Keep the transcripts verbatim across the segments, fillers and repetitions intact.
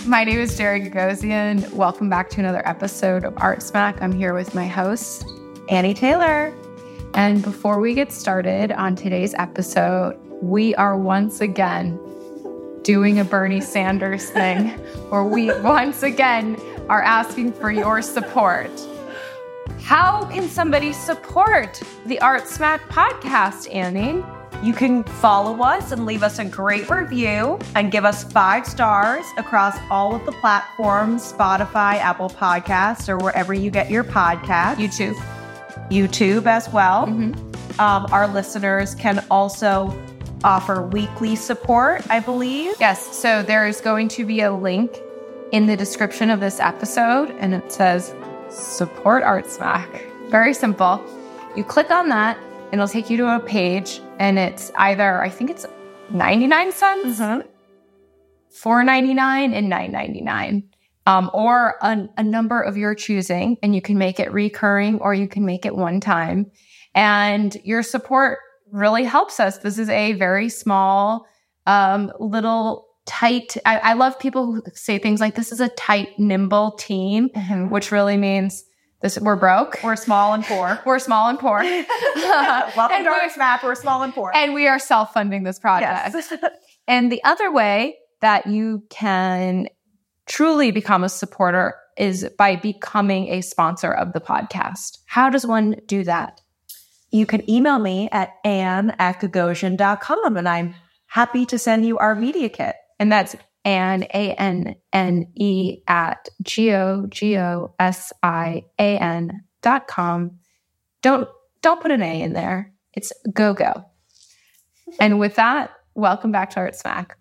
My name is Jerry Gagosian. Welcome back to another episode of Art Smack. I'm here with my host, Annie Taylor. And before we get started on today's episode, we are once again doing a Bernie Sanders thing, where we once again are asking for your support. How can somebody support the Art Smack podcast, Annie? You can follow us and leave us a great review and give us five stars across all of the platforms, Spotify, Apple Podcasts, or wherever you get your podcasts. YouTube. YouTube as well. Mm-hmm. Um, our listeners can also offer weekly support, I believe. Yes, so there's going to be a link in the description of this episode, and it says, Support Art Smack. Very simple. You click on that, and it'll take you to a page, and it's either, I think it's ninety-nine cents, Mm-hmm. four ninety-nine, and nine ninety-nine, um, or a, a number of your choosing, and you can make it recurring, or you can make it one time. And your support really helps us. This is a very small, um, little tight, I, I love people who say things like, this is a tight, nimble team, Mm-hmm. which really means this we're broke. We're small and poor. We're small and poor. Welcome And to Art we- Smack. We're small and poor. And we are self-funding this project. Yes. And the other way that you can truly become a supporter is by becoming a sponsor of the podcast. How does one do that? You can email me at anne at gagosian dot com, and I'm happy to send you our media kit. And that's Anne, A N N E, at G O G O S I A N dot com. Don't, don't put an A in there. It's go-go. And with that, welcome back to Art Smack.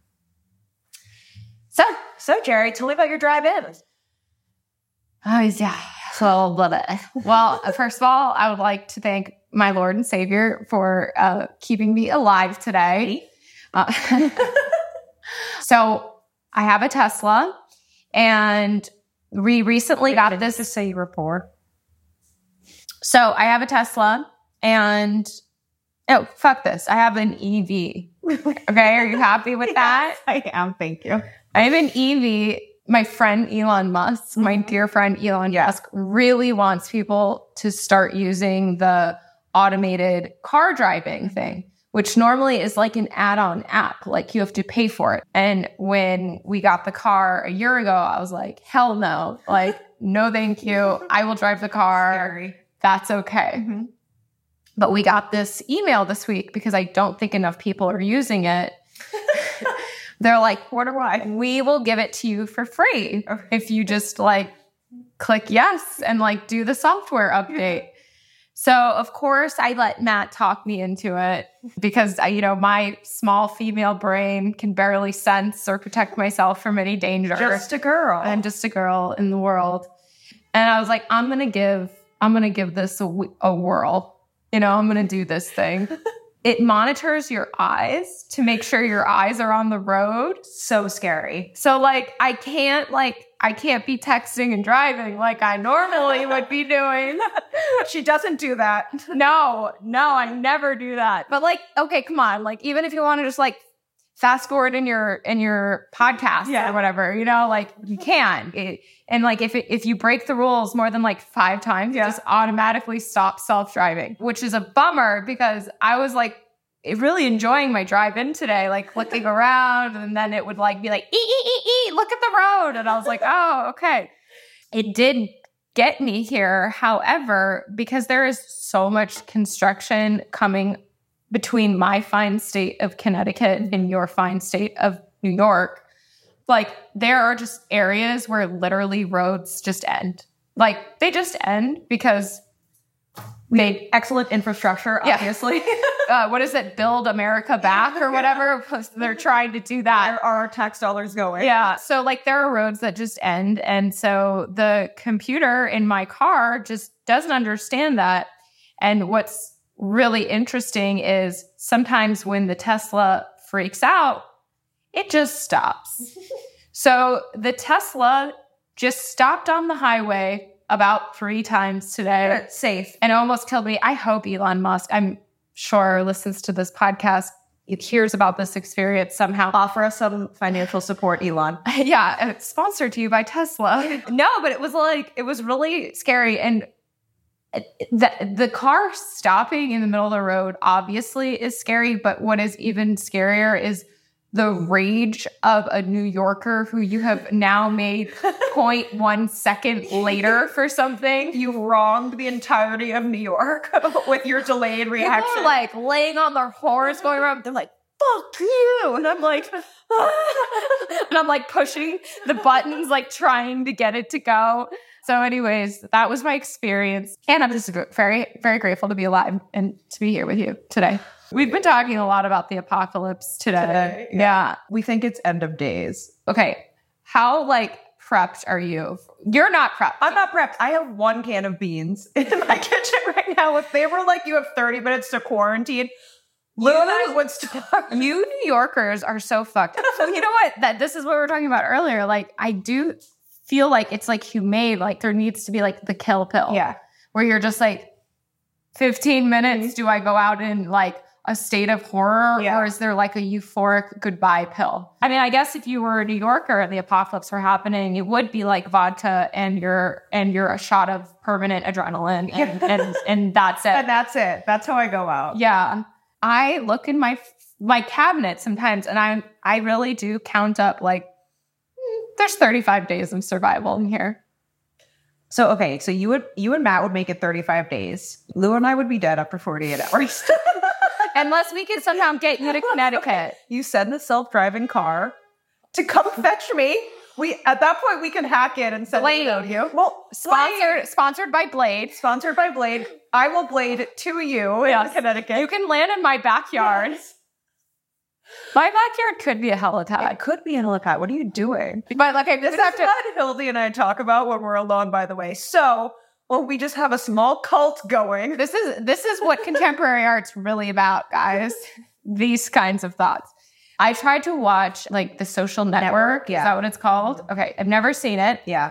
So, so Jerry, tell me about your drive-in. Oh, yeah. So, blah, blah. Well, first of all, I would like to thank my Lord and Savior for uh, keeping me alive today. Uh, so, I have a Tesla, and we recently got Did this. you just say you were poor? So, I have a Tesla, and oh, fuck this. I have an E V. Okay, are you happy with that? I am, thank you. I have an E V. My friend Elon Musk, my dear friend Elon Yeah. Musk, really wants people to start using the automated car driving thing, which normally is like an add-on app. Like you have to pay for it. And when we got the car a year ago, I was like, hell no. Like, no, thank you. I will drive the car. Scary. That's okay. Mm-hmm. But we got this email this week because I don't think enough people are using it. They're like, Wonder why. we will give it to you for free if you just like click yes and like do the software update. So of course I let Matt talk me into it because I, you know, my small female brain can barely sense or protect myself from any danger. Just a girl. I'm just a girl in the world. And I was like, I'm going to give, I'm going to give this a, w- a whirl. You know, I'm going to do this thing. It monitors your eyes to make sure your eyes are on the road. So scary. So like, I can't like, I can't be texting and driving like I normally would be doing. She doesn't do that. No, no, I never do that. But like, okay, come on. Like, even if you want to just like fast forward in your, in your podcast Yeah. or whatever, you know, like you can. It, and like, if it, if you break the rules more than like five times, Yeah. it just automatically stops self-driving, which is a bummer because I was like really enjoying my drive in today, like looking around, and then it would like be like, ee, ee, ee, ee, look at the road. And I was like, oh, okay. It did get me here. However, because there is so much construction coming between my fine state of Connecticut and your fine state of New York, like there are just areas where literally roads just end. Like they just end because they Excellent infrastructure, Yeah. obviously. uh, what is it? Build America back or whatever. They're trying to do that. Where are our tax dollars going? Yeah. So like there are roads that just end. And so the computer in my car just doesn't understand that. And what's really interesting is sometimes when the Tesla freaks out, it just stops. So the Tesla just stopped on the highway about three times today. It's safe. And it almost killed me. I hope Elon Musk, I'm sure, listens to this podcast. hears about this experience somehow. Offer us some financial support, Elon. Yeah, it's sponsored to you by Tesla. No, but it was like, it was really scary. And the, the car stopping in the middle of the road obviously is scary, but what is even scarier is the rage of a New Yorker who you have now made zero point one second later for something. You wronged the entirety of New York with your delayed reaction. People are like laying on their horse going around. They're like, fuck you. And I'm like, and I'm like pushing the buttons, like trying to get it to go. So anyways, that was my experience. And I'm just very, very grateful to be alive and to be here with you today. We've been talking a lot about the apocalypse today. today yeah. yeah. We think it's end of days. Okay. How, like, prepped are you? You're not prepped. I'm not prepped. I have one can of beans in my kitchen right now. If they were like, you have thirty minutes to quarantine, Lou and I would start. You New Yorkers are so fucked. So you know what? That this is what we were talking about earlier. Like, I do feel like it's like humane. Like, there needs to be like the kill pill. Yeah. Where you're just like, fifteen minutes, do I go out in like a state of horror, yeah. or is there like a euphoric goodbye pill? I mean, I guess if you were a New Yorker and the apocalypse were happening, it would be like vodka and your and your a shot of permanent adrenaline, and and, and that's it. And that's it. That's how I go out. Yeah, I look in my my cabinet sometimes, and I I really do count up like there's thirty-five days of survival in here. So okay, so you would you and Matt would make it thirty-five days. Lou and I would be dead after forty-eight hours. Unless we could somehow get you to Connecticut. Okay. You send the self-driving car to come fetch me. We at that point we can hack it and send Blade. it out to you. Well, sponsored Blade. sponsored by Blade. Sponsored by Blade. I will blade to you yes. in Connecticut. You can land in my backyard. Yes. My backyard could be a helipad. It could be a helipad. What are you doing? But like I just this have is to. what Hildy and I talk about when we're alone. By the way, so. Well, we just have a small cult going. This is this is what contemporary art's really about, guys. These kinds of thoughts. I tried to watch like The Social Network. Network yeah. Is that what it's called? Okay. I've never seen it. Yeah.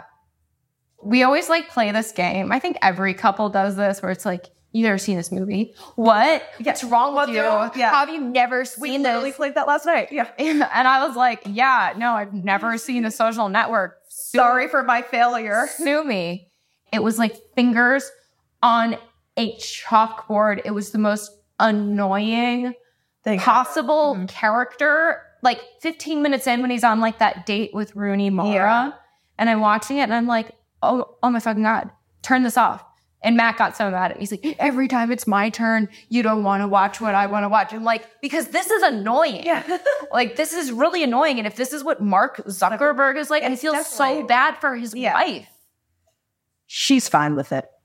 We always like play this game. I think every couple does this where it's like, you've never seen this movie. What? What's wrong with you? Yeah. How have you never seen we this? We literally played that last night. Yeah. And, and I was like, yeah, no, I've never seen The Social Network. Sue Sorry for my failure. Sue me. It was like fingers on a chalkboard. It was the most annoying Thank possible mm-hmm. character. Like fifteen minutes in when he's on like that date with Rooney Mara. Yeah. And I'm watching it and I'm like, oh, oh my fucking God, turn this off. And Matt got so mad at me. He's like, every time it's my turn, you don't want to watch what I want to watch. I'm like, because this is annoying. Yeah. Like, this is really annoying. And if this is what Mark Zuckerberg is like, I feel so bad for his yeah. wife. She's fine with it.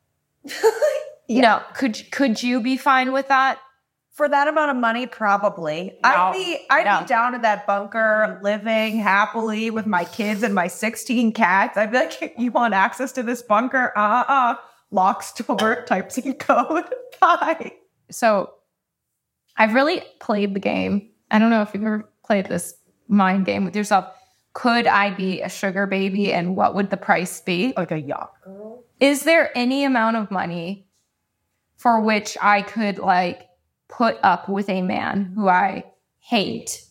yeah. No, could could you be fine with that? For that amount of money, probably. No, I'd be I'd no. be down in that bunker, living happily with my kids and my sixteen cats. I'd be like, you want access to this bunker? Uh-uh. Locks door, types in code. Bye. So I've really played the game. I don't know if you've ever played this mind game with yourself. Could I be a sugar baby and what would the price be? Like a yacht girl? Is there any amount of money for which I could like put up with a man who I hate?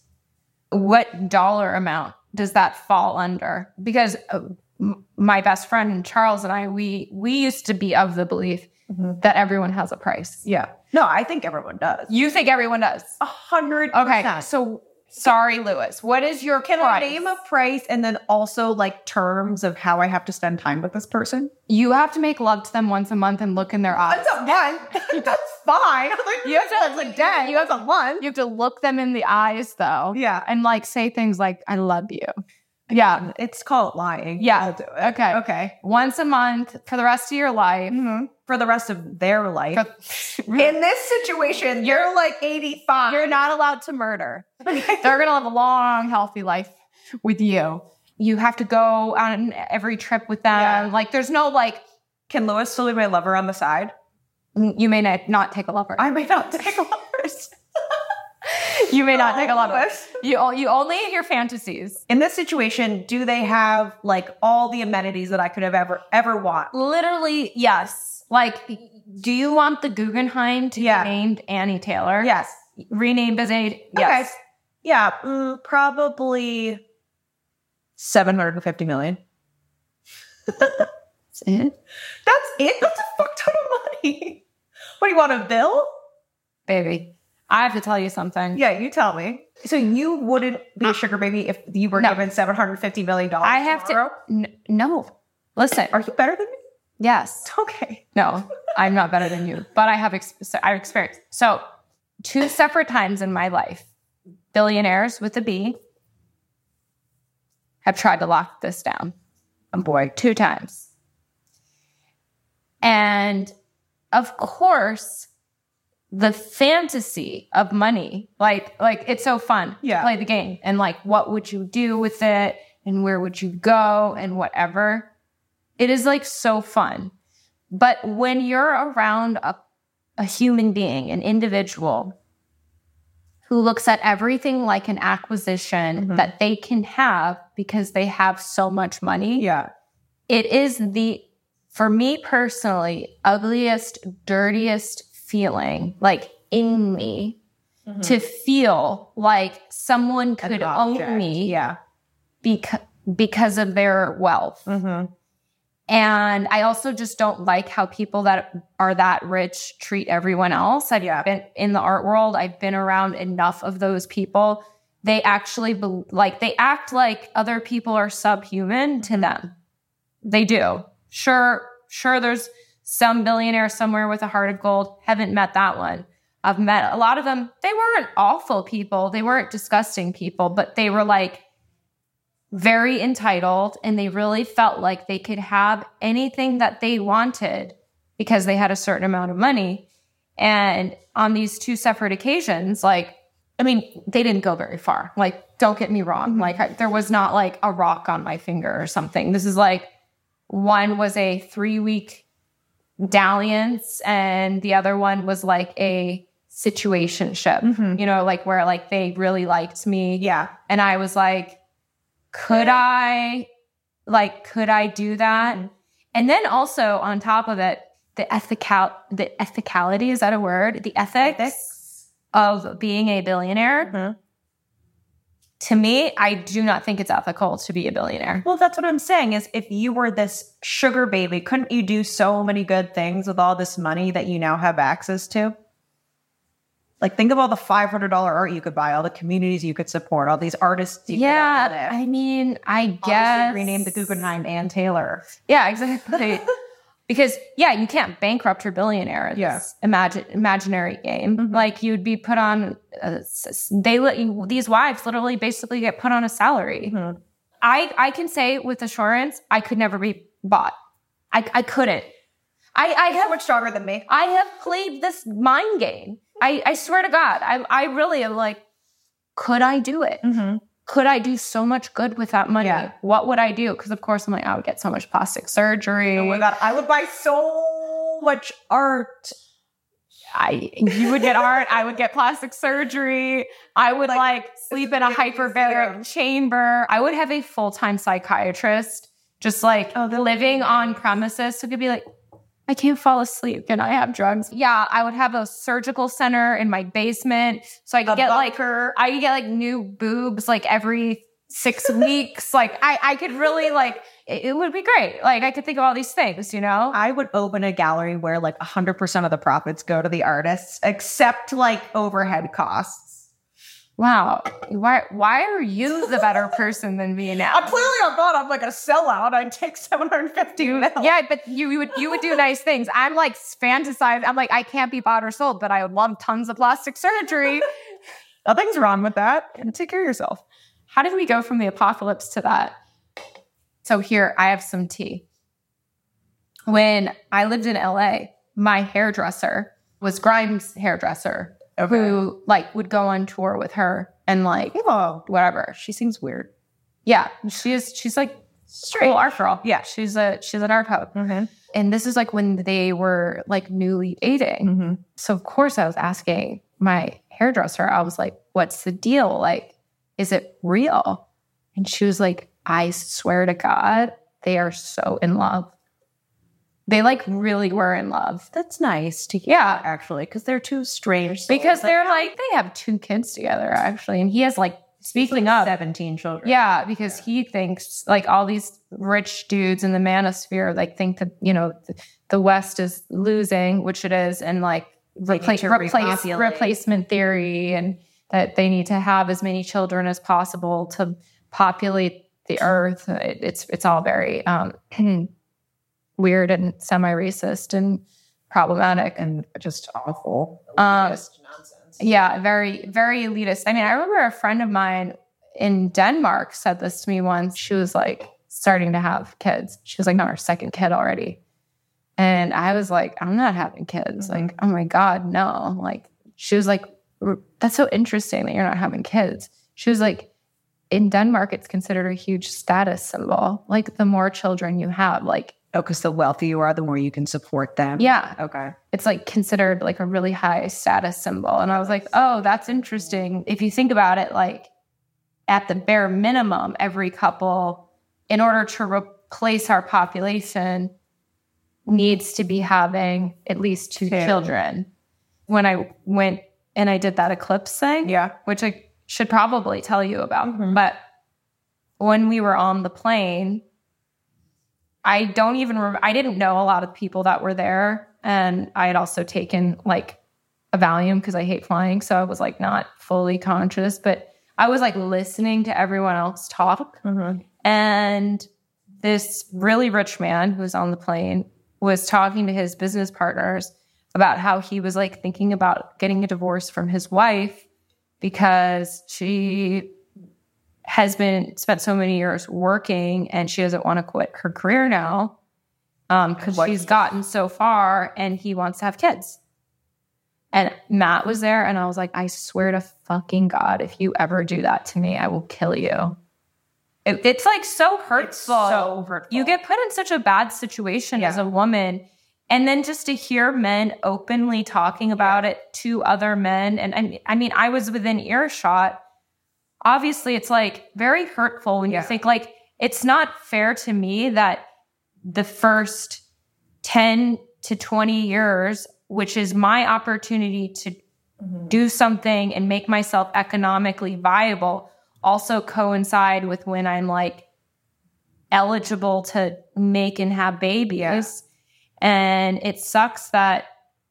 What dollar amount does that fall under? Because uh, m- my best friend Charles and I, we we used to be of the belief mm-hmm. that everyone has a price. Yeah. No, I think everyone does. You think everyone does? A hundred percent. Okay, so sorry, Lewis. What is your Can price? I name a price and then also like terms of how I have to spend time with this person? You have to make love to them once a month and look in their eyes. That's a month. That's fine. You have to That's a day. You have a month. You have to look them in the eyes though. Yeah. And like say things like, I love you. Yeah. It's called lying. Yeah. I'll do it. Okay. Okay. Once a month for the rest of your life. Mm-hmm. For the rest of their life. For, in this situation, you're like eighty-five. You're not allowed to murder. They're going to live a long, healthy life with you. You have to go on every trip with them. Yeah. Like, there's no like... Can Lewis still be my lover on the side? You may not, not take a lover. I may not take a lovers. You may not take a lover. You, you only in your fantasies. In this situation, do they have like all the amenities that I could have ever, ever want? Literally, yes. Like, do you want the Guggenheim to yeah. be named Annie Taylor? Yes. Rename busy. Yes. Okay. Yeah, mm, probably seven hundred fifty million. That's it? That's it? That's a fuck ton of money. What, do you want a bill? Baby, I have to tell you something. Yeah, you tell me. So you wouldn't be a sugar baby if you were No. given seven hundred fifty million dollars I have tomorrow? to. N- no. Listen. Are you better than me? Yes. Okay. No, I'm not better than you, but I have ex- I've experienced. So two separate times in my life, billionaires with a B have tried to lock this down. Oh boy. Two times. And of course, the fantasy of money, like, like it's so fun Yeah. to play the game. And like, what would you do with it? And where would you go? And whatever. It is like so fun. But when you're around a, a human being, an individual who looks at everything like an acquisition Mhm. that they can have because they have so much money, Yeah. it is the, for me personally, ugliest, dirtiest feeling like in me Mhm. to feel like someone could An object. own me Yeah. beca- because of their wealth. Mm-hmm. And I also just don't like how people that are that rich treat everyone else. I've Yeah. been in the art world. I've been around enough of those people. They actually be- like, they act like other people are subhuman to them. They do. Sure, sure. There's some billionaire somewhere with a heart of gold. Haven't met that one. I've met a lot of them. They weren't awful people. They weren't disgusting people, but they were like, very entitled, and they really felt like they could have anything that they wanted because they had a certain amount of money. And on these two separate occasions, like, I mean, they didn't go very far. Like, don't get me wrong. Like, I, there was not like a rock on my finger or something. This is like, one was a three week dalliance, and the other one was like a situationship, Mhm. you know, like where like they really liked me. Yeah. And I was like, could I, like, could I do that? Mm-hmm. And then also on top of it, the ethical, the ethicality, is that a word? The ethics, Ethics. of being a billionaire. Mm-hmm. To me, I do not think it's ethical to be a billionaire. Well, that's what I'm saying is if you were this sugar baby, couldn't you do so many good things with all this money that you now have access to? Like, think of all the five hundred dollars art you could buy, all the communities you could support, all these artists you Yeah, could uplift. I mean, I Obviously guess rename the Guggenheim Ann Taylor. Yeah, exactly. Because yeah, you can't bankrupt your billionaire. It's Yeah. imagine imaginary game. Mhm. Like you'd be put on. A, they let you, these wives literally basically get put on a salary. Mhm. I I can say with assurance, I could never be bought. I I couldn't. I I So have much stronger than me. I have played this mind game. I I swear to God, I I really am like, could I do it? Mm-hmm. Could I do so much good with that money? Yeah. What would I do? Because of course I'm like, I would get so much plastic surgery. Oh my God, I would buy so much art. I you would get art. I would get plastic surgery. I would like, Like, sleep in a hyperbaric chamber. I would have a full time psychiatrist, just like Oh, that would living be on nice. premises, who could be like, I can't fall asleep. Can I have drugs? Yeah, I would have a surgical center in my basement, so I could A get like bunker. I could get like new boobs like every six weeks. Like I, I could really like it, it would be great. Like I could think of all these things, you know? I would open a gallery where like one hundred percent of the profits go to the artists, except like overhead costs. Wow. Why why are you the better person than me now? I'm clearly I'm not. I'm like a sellout. I'd take seven hundred fifty mil. Yeah, but you, you would you would do nice things. I'm like fantasized. I'm like, I can't be bought or sold, but I would love tons of plastic surgery. Nothing's wrong with that. And take care of yourself. How did we go from the apocalypse to that? So here, I have some tea. When I lived in L A, my hairdresser was Grimes' hairdresser, who like would go on tour with her and like Oh, whatever. she seems weird. Yeah, she is. She's like Straight. cool art girl. Yeah, she's a she's an art hub. Mm-hmm. And this is like when they were like newly dating. Mm-hmm. So of course I was asking my hairdresser. I was like, "What's the deal? Like, is it real?" And she was like, "I swear to God, they are so in love." They like really were in love. That's nice to hear, Yeah. actually, because they're two strange souls. Because Like, they're like, they have two kids together, actually. And he has like, speaking of, seventeen children. yeah, because he thinks like all these rich dudes in the manosphere, like think that, you know, th- the West is losing, which it is, and like They need repla- to replace repopulate. replacement theory, and that they need to have as many children as possible to populate the earth. It, it's it's all very um, weird and semi-racist and problematic. And just awful. Um, Just nonsense. Yeah, very, very elitist. I mean, I remember a friend of mine in Denmark said this to me once. She was like starting to have kids. She was like, not her second kid already. And I was like, I'm not having kids. Mm-hmm. Like, oh my God, no. Like, she was like, that's so interesting that you're not having kids. She was like, in Denmark, it's considered a huge status symbol. Like, the more children you have, like, Oh, because the wealthier you are, the more you can support them. yeah. Okay. It's like considered like a really high status symbol. And I was like, oh, that's interesting. If you think about it, like at the bare minimum, every couple, in order to replace our population, needs to be having at least two Two. children. When I went and I did that eclipse thing, Yeah. which I should probably tell you about, Mhm. but when we were on the plane, I don't even remember, I didn't know a lot of people that were there. And I had also taken like a Valium because I hate flying. So I was like not fully conscious, but I was like listening to everyone else talk. Mm-hmm. And this really rich man who was on the plane was talking to his business partners about how he was like thinking about getting a divorce from his wife because she has been spent so many years working and she doesn't want to quit her career now um because What- she's gotten so far, and he wants to have kids. And Matt was there, and I was like, I swear to fucking God, if you ever do that to me, I will kill you. It, it's like so hurtful. so hurtful. You get put in such a bad situation Yeah. as a woman. And then just to hear men openly talking about it to other men. And, and I mean, I was within earshot. Obviously, it's like very hurtful when Yeah. you think like, it's not fair to me that the first ten to twenty years, which is my opportunity to do something and make myself economically viable, also coincide with when I'm like eligible to make and have babies. Yeah. And it sucks that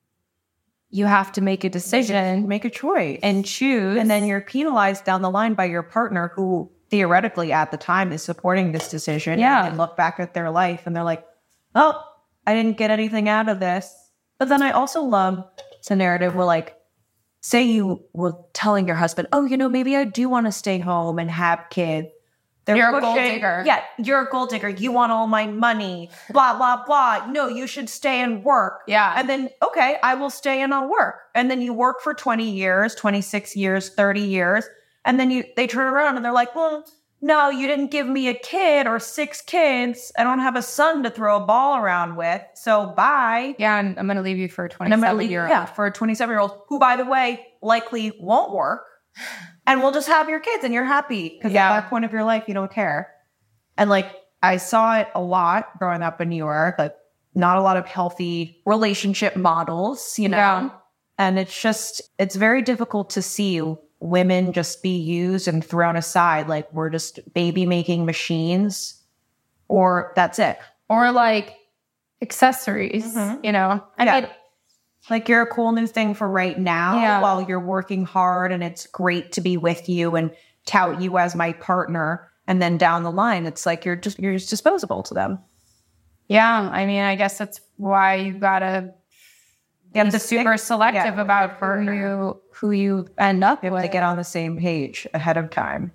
you have to make a decision Make a choice. and choose. And then you're penalized down the line by your partner who theoretically at the time is supporting this decision. Yeah. And look back at their life and they're like, oh, I didn't get anything out of this. But then I also love the narrative where like, say you were telling your husband, oh, you know, maybe I do want to stay home and have kids. They're You're a gold pushing- digger. Yeah, you're a gold digger. You want all my money, blah, blah, blah. No, you should stay and work. Yeah. And then, okay, I will stay and I'll work. And then you work for twenty years, twenty-six years, thirty years. And then you they turn around and they're like, well, no, you didn't give me a kid or six kids. I don't have a son to throw a ball around with. So bye. yeah, and I'm going to leave you for a And I'm twenty-seven gonna leave, year old. yeah, for a twenty-seven year old who, by the way, likely won't work. And we'll just have your kids and you're happy. Because Yeah. at that point of your life, you don't care. And like, I saw it a lot growing up in New York, like not a lot of healthy relationship models, you know? Yeah. And it's just, it's very difficult to see women just be used and thrown aside. Like we're just baby making machines or that's it. Or like accessories, Mhm. you know? I Yeah. mean, Like you're a cool new thing for right now Yeah. while you're working hard and it's great to be with you and tout you as my partner. And then down the line, it's like you're just, you're just disposable to them. yeah, I mean, I guess that's why you gotta You have be to super pick- selective yeah, about with who your partner. you who you end up You have with. to get on the same page ahead of time.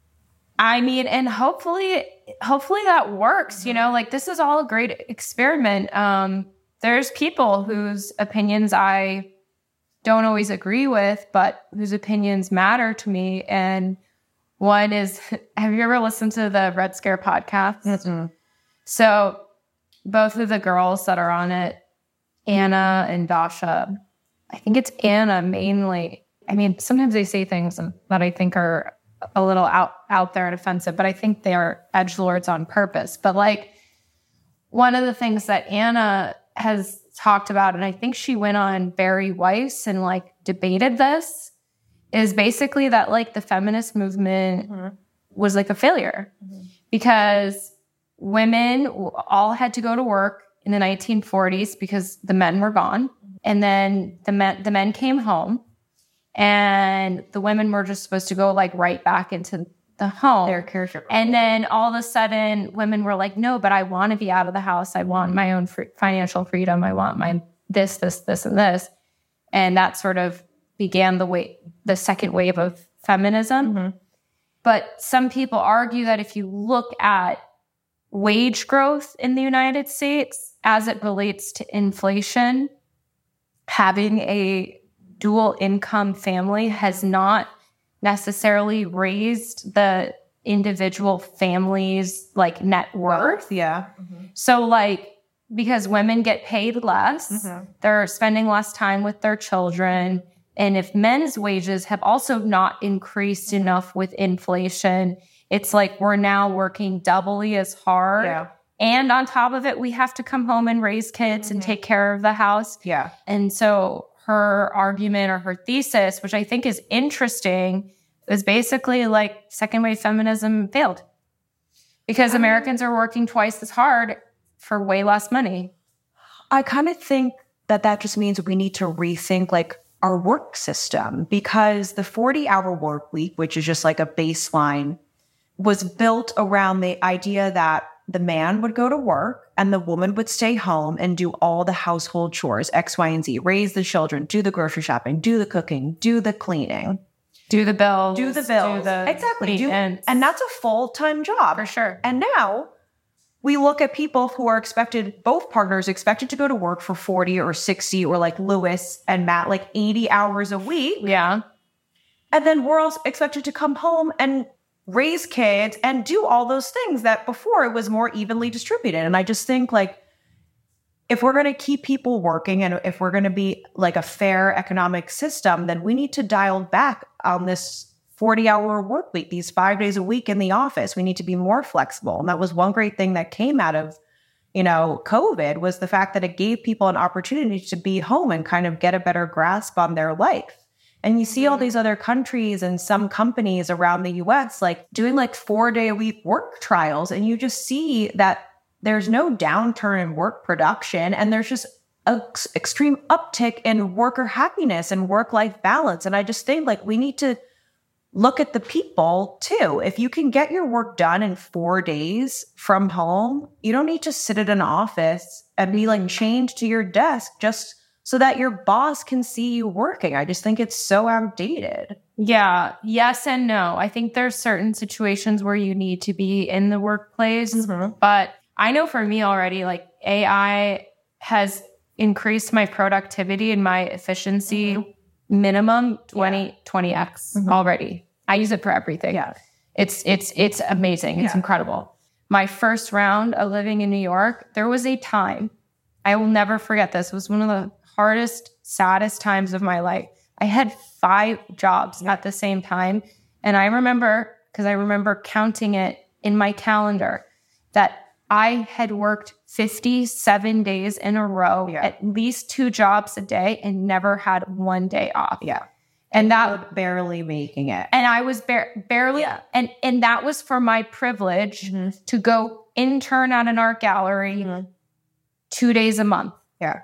I mean, and hopefully, hopefully that works. You know, like this is all a great experiment. Um, there's people whose opinions I don't always agree with, but whose opinions matter to me. And one is, have you ever listened to the Red Scare podcast? Mm-mm. So both of the girls that are on it, Anna and Dasha, I think it's Anna mainly. I mean, sometimes they say things that I think are a little out, out there and offensive, but I think they are edgelords on purpose. But like one of the things that Anna has talked about, and I think she went on Barry Weiss and like debated this, is basically that like the feminist movement mm-hmm. was like a failure mm-hmm. because women all had to go to work in the nineteen forties because the men were gone. And then the men, the men came home and the women were just supposed to go like right back into the home. Their character. And then all of a sudden women were like, no, but I want to be out of the house. I want my own free- financial freedom. I want my this, this, this, and this. And that sort of began the way, the second wave of feminism. Mm-hmm. But some people argue that if you look at wage growth in the United States as it relates to inflation, having a dual income family has not necessarily raised the individual family's like net worth. Yeah. Mm-hmm. So like, because women get paid less, mm-hmm. they're spending less time with their children. And if men's wages have also not increased mm-hmm. enough with inflation, it's like we're now working doubly as hard. Yeah. And on top of it, we have to come home and raise kids mm-hmm. and take care of the house. Yeah. And so her argument or her thesis, which I think is interesting, is basically like second wave feminism failed because um, Americans are working twice as hard for way less money. I kind of think that that just means we need to rethink like our work system, because the forty hour work week, which is just like a baseline, was built around the idea that the man would go to work and the woman would stay home and do all the household chores, X, Y, and Z, raise the children, do the grocery shopping, do the cooking, do the cleaning. Do the bills. Do the bills. Do the exactly. Do, and that's a full-time job. For sure. And now we look at people who are expected, both partners expected to go to work for forty or sixty or like Lewis and Matt, like eighty hours a week. Yeah. And then we're all expected to come home and raise kids and do all those things that before it was more evenly distributed. And I just think like, if we're going to keep people working and if we're going to be like a fair economic system, then we need to dial back on this forty hour work week, these five days a week in the office. We need to be more flexible. And that was one great thing that came out of, you know, COVID, was the fact that it gave people an opportunity to be home and kind of get a better grasp on their life. And you see all these other countries and some companies around the U S like doing like four day a week work trials. And you just see that there's no downturn in work production, and there's just an extreme uptick in worker happiness and work-life balance. And I just think like we need to look at the people too. If you can get your work done in four days from home, you don't need to sit at an office and be like chained to your desk just so that your boss can see you working. I just think it's so outdated. Yeah. Yes and no. I think there's certain situations where you need to be in the workplace, mm-hmm. but I know for me already, like A I has increased my productivity and my efficiency mm-hmm. minimum twenty, yeah. twenty x mm-hmm. already. I use it for everything. Yeah. It's, it's, it's amazing. It's yeah. incredible. My first round of living in New York, there was a time, I will never forget this. It was one of the hardest, saddest times of my life. I had five jobs at the same time. And I remember, because I remember counting it in my calendar, that I had worked fifty-seven days in a row, yeah. at least two jobs a day, and never had one day off. Yeah. And that barely making it. And I was bar- barely, yeah. and, and that was for my privilege mm-hmm. to go intern at an art gallery mm-hmm. two days a month. Yeah.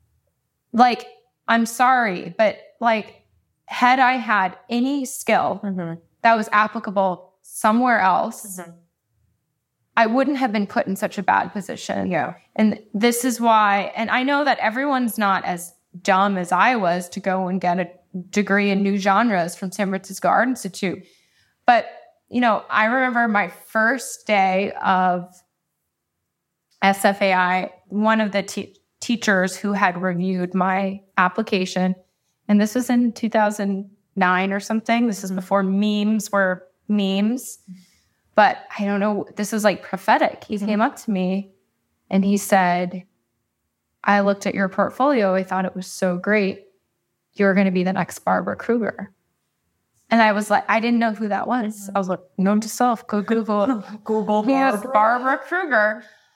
Like, I'm sorry, but like, had I had any skill mm-hmm. that was applicable somewhere else, mm-hmm. I wouldn't have been put in such a bad position. Yeah. And this is why, and I know that everyone's not as dumb as I was to go and get a degree in new genres from San Francisco Art Institute. But, you know, I remember my first day of S F A I, one of the te- teachers who had reviewed my application, and this was in two thousand nine or something. This is before memes were memes. But I don't know, this was like prophetic. He mm-hmm. came up to me and he said, I looked at your portfolio. I thought it was so great. You're going to be the next Barbara Kruger. And I was like, I didn't know who that was. Mm-hmm. I was like, note to self, go Google. Google Barbara. Barbara Kruger.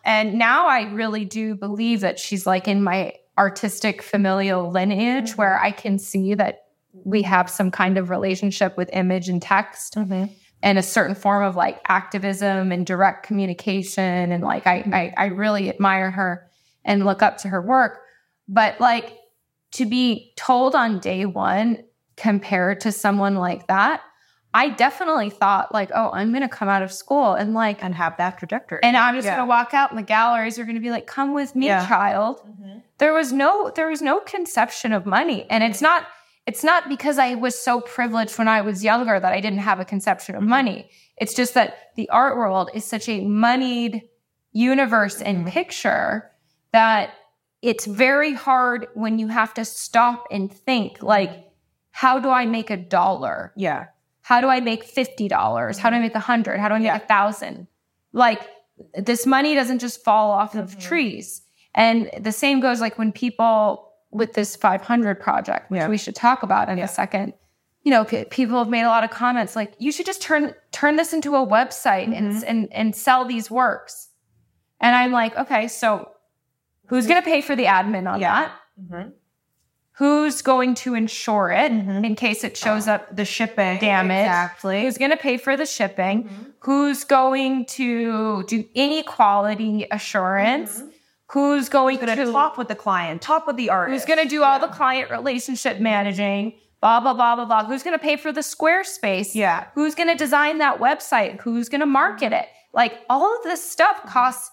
And now I really do believe that she's like in my artistic familial lineage mm-hmm. where I can see that we have some kind of relationship with image and text mm-hmm. and a certain form of like activism and direct communication. And like, I, mm-hmm. I, I really admire her and look up to her work. But like to be told on day one, compared to someone like that, I definitely thought like, oh, I'm going to come out of school and like, and have that trajectory. And I'm just yeah. going to walk out and the galleries are going to be like, come with me, yeah. child. Mm-hmm. There was no, there was no conception of money. And it's not, it's not because I was so privileged when I was younger that I didn't have a conception of money. It's just that the art world is such a moneyed universe and mm-hmm. picture that it's very hard when you have to stop and think like, how do I make a dollar? Yeah. How do I make fifty dollars? How do I make a hundred? How do I make a yeah. thousand? Like this money doesn't just fall off mm-hmm. of trees. And the same goes like when people with this five hundred project, which yeah. we should talk about in yeah. a second, you know, p- people have made a lot of comments like, you should just turn, turn this into a website mm-hmm. and, and, and sell these works. And I'm like, okay, so who's going to pay for the admin on yeah. that? Mm-hmm. Who's going to insure it mm-hmm. in case it shows up the shipping damage? Exactly. Who's going to pay for the shipping? Mm-hmm. Who's going to do inequality assurance? Mm-hmm. Who's going Who's to talk with the client, talk with the artist? Who's going to do all yeah. the client relationship managing? Blah, blah, blah, blah, blah. Who's going to pay for the Squarespace? Yeah. Who's going to design that website? Who's going to market it? Like all of this stuff costs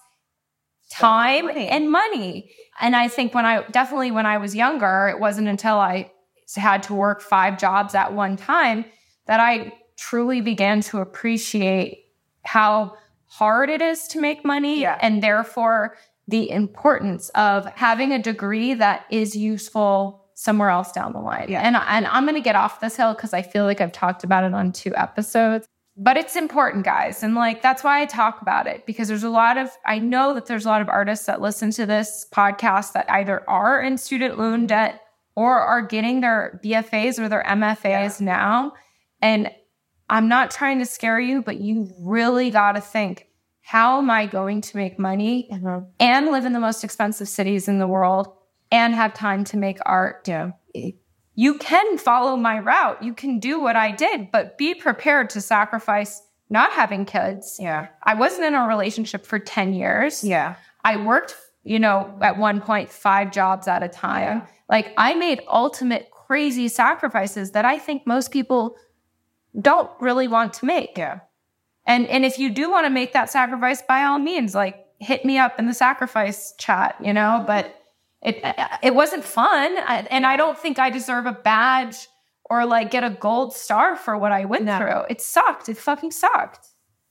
time money. and money. And I think when I, definitely when I was younger, it wasn't until I had to work five jobs at one time that I truly began to appreciate how hard it is to make money yeah. and therefore the importance of having a degree that is useful somewhere else down the line. Yeah. And, and I'm going to get off this hill because I feel like I've talked about it on two episodes. But it's important, guys. And like, that's why I talk about it, because there's a lot of, I know that there's a lot of artists that listen to this podcast that either are in student loan debt or are getting their B F As or their M F As yeah. now. And I'm not trying to scare you, but you really got to think, how am I going to make money mm-hmm. and live in the most expensive cities in the world and have time to make art? Yeah. You can follow my route. You can do what I did, but be prepared to sacrifice not having kids. Yeah. I wasn't in a relationship for ten years. Yeah. I worked, you know, at one point, five jobs at a time. Yeah. Like I made ultimate crazy sacrifices that I think most people don't really want to make. Yeah. And, and if you do want to make that sacrifice, by all means, like hit me up in the sacrifice chat, you know, but It it wasn't fun, and I don't think I deserve a badge or like get a gold star for what I went no. through. It sucked. It fucking sucked.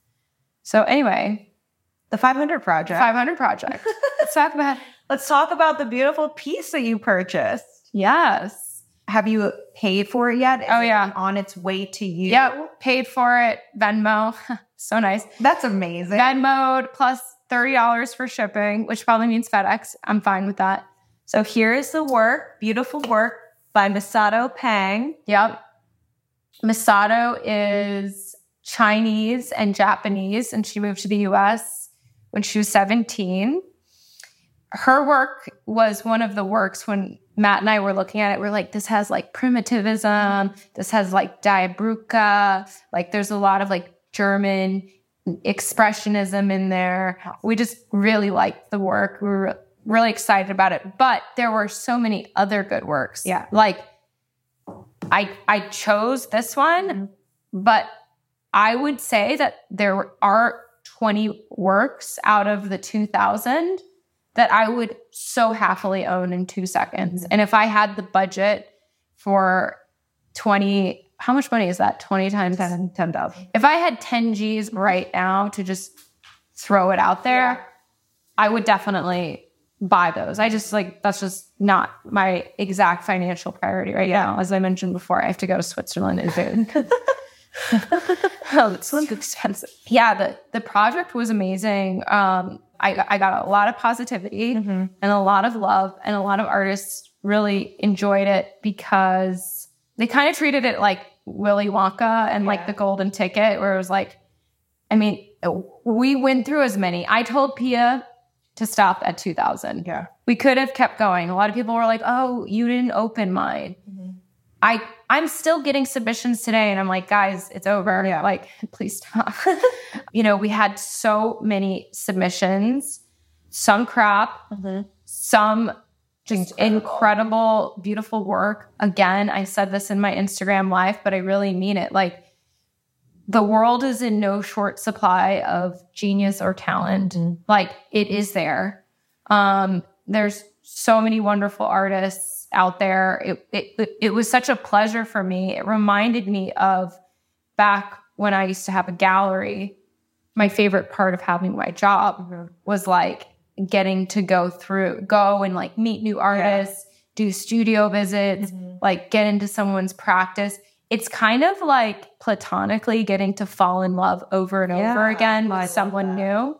So anyway, the five hundred project. five hundred project. Let's talk about. Let's talk about the beautiful piece that you purchased. Yes. Have you paid for it yet? Is oh yeah, it on its way to you. Yep, paid for it. Venmo. So nice. That's amazing. Venmo plus thirty dollars for shipping, which probably means FedEx. I'm fine with that. So here is the work, beautiful work by Misato Pang. Yep. Misato is Chinese and Japanese, and she moved to the U S when she was seventeen. Her work was one of the works when Matt and I were looking at it. We're like, this has like primitivism. This has like Die Brucke. Like there's a lot of like German expressionism in there. We just really liked the work. We were really excited about it, but there were so many other good works. Yeah. Like I, I chose this one, mm-hmm. but I would say that there are twenty works out of the two thousand that I would so happily own in two seconds. Mm-hmm. And if I had the budget for twenty, how much money is that? twenty times ten thousand. If I had ten G's right now to just throw it out there, yeah. I would definitely buy those. I just like, that's just not my exact financial priority right yeah. now. As I mentioned before, I have to go to Switzerland in June. Oh, it's so expensive. Yeah, the, the project was amazing. Um, I, I got a lot of positivity mm-hmm. and a lot of love, and a lot of artists really enjoyed it because they kind of treated it like Willy Wonka and yeah. like the golden ticket, where it was like, I mean, we went through as many. I told Pia to stop at two thousand. Yeah. We could have kept going. A lot of people were like, oh, you didn't open mine. Mm-hmm. I, I'm still getting submissions today. And I'm like, guys, it's over. Yeah. Like, please stop. You know, we had so many submissions, some crap, mm-hmm. some just incredible. incredible, beautiful work. Again, I said this in my Instagram live, but I really mean it. Like, the world is in no short supply of genius or talent. Mm-hmm. Like, it is there. Um, there's so many wonderful artists out there. It, it it was such a pleasure for me. It reminded me of back when I used to have a gallery. My favorite part of having my job mm-hmm. was like getting to go through, go and like meet new artists, yeah. do studio visits, mm-hmm. like get into someone's practice. It's kind of like platonically getting to fall in love over and yeah, over again with someone new.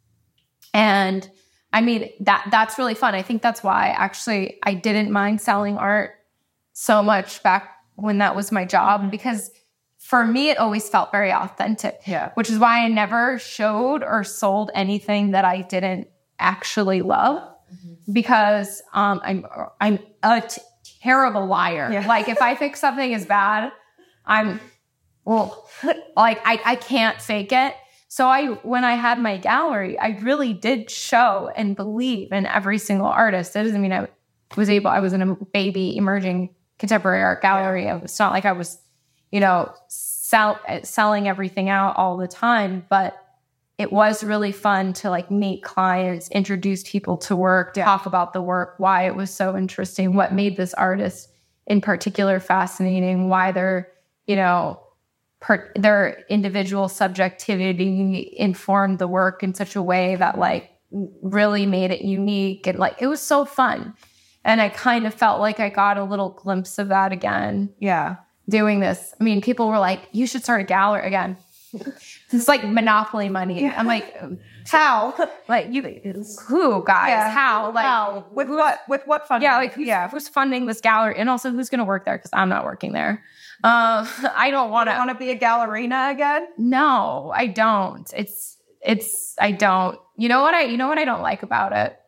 And I mean, that that's really fun. I think that's why actually I didn't mind selling art so much back when that was my job, mm-hmm. because for me, it always felt very authentic, yeah. which is why I never showed or sold anything that I didn't actually love, mm-hmm. because um, I'm I'm a t- terrible liar. Yeah. Like, if I think something is bad, I'm, well, like I, I can't fake it. So I, when I had my gallery, I really did show and believe in every single artist. That doesn't mean I was able, I was in a baby emerging contemporary art gallery. It's not like I was, you know, sell, selling everything out all the time, but it was really fun to like meet clients, introduce people to work, yeah. talk about the work, why it was so interesting, what made this artist in particular fascinating, why they're, you know, Per, their individual subjectivity informed the work in such a way that like really made it unique. And like, it was so fun. And I kind of felt like I got a little glimpse of that again. Yeah. Doing this. I mean, people were like, you should start a gallery again. It's like monopoly money. Yeah. I'm like, how? Like, you, who, guys? Yeah. How? Like, how? With what? With what funding? Yeah, like, who's, yeah. who's funding this gallery? And also, who's going to work there? Because I'm not working there. Uh, I don't want to. Want to be a gallerina again? No, I don't. It's, it's, I don't. You know what I, you know what I don't like about it?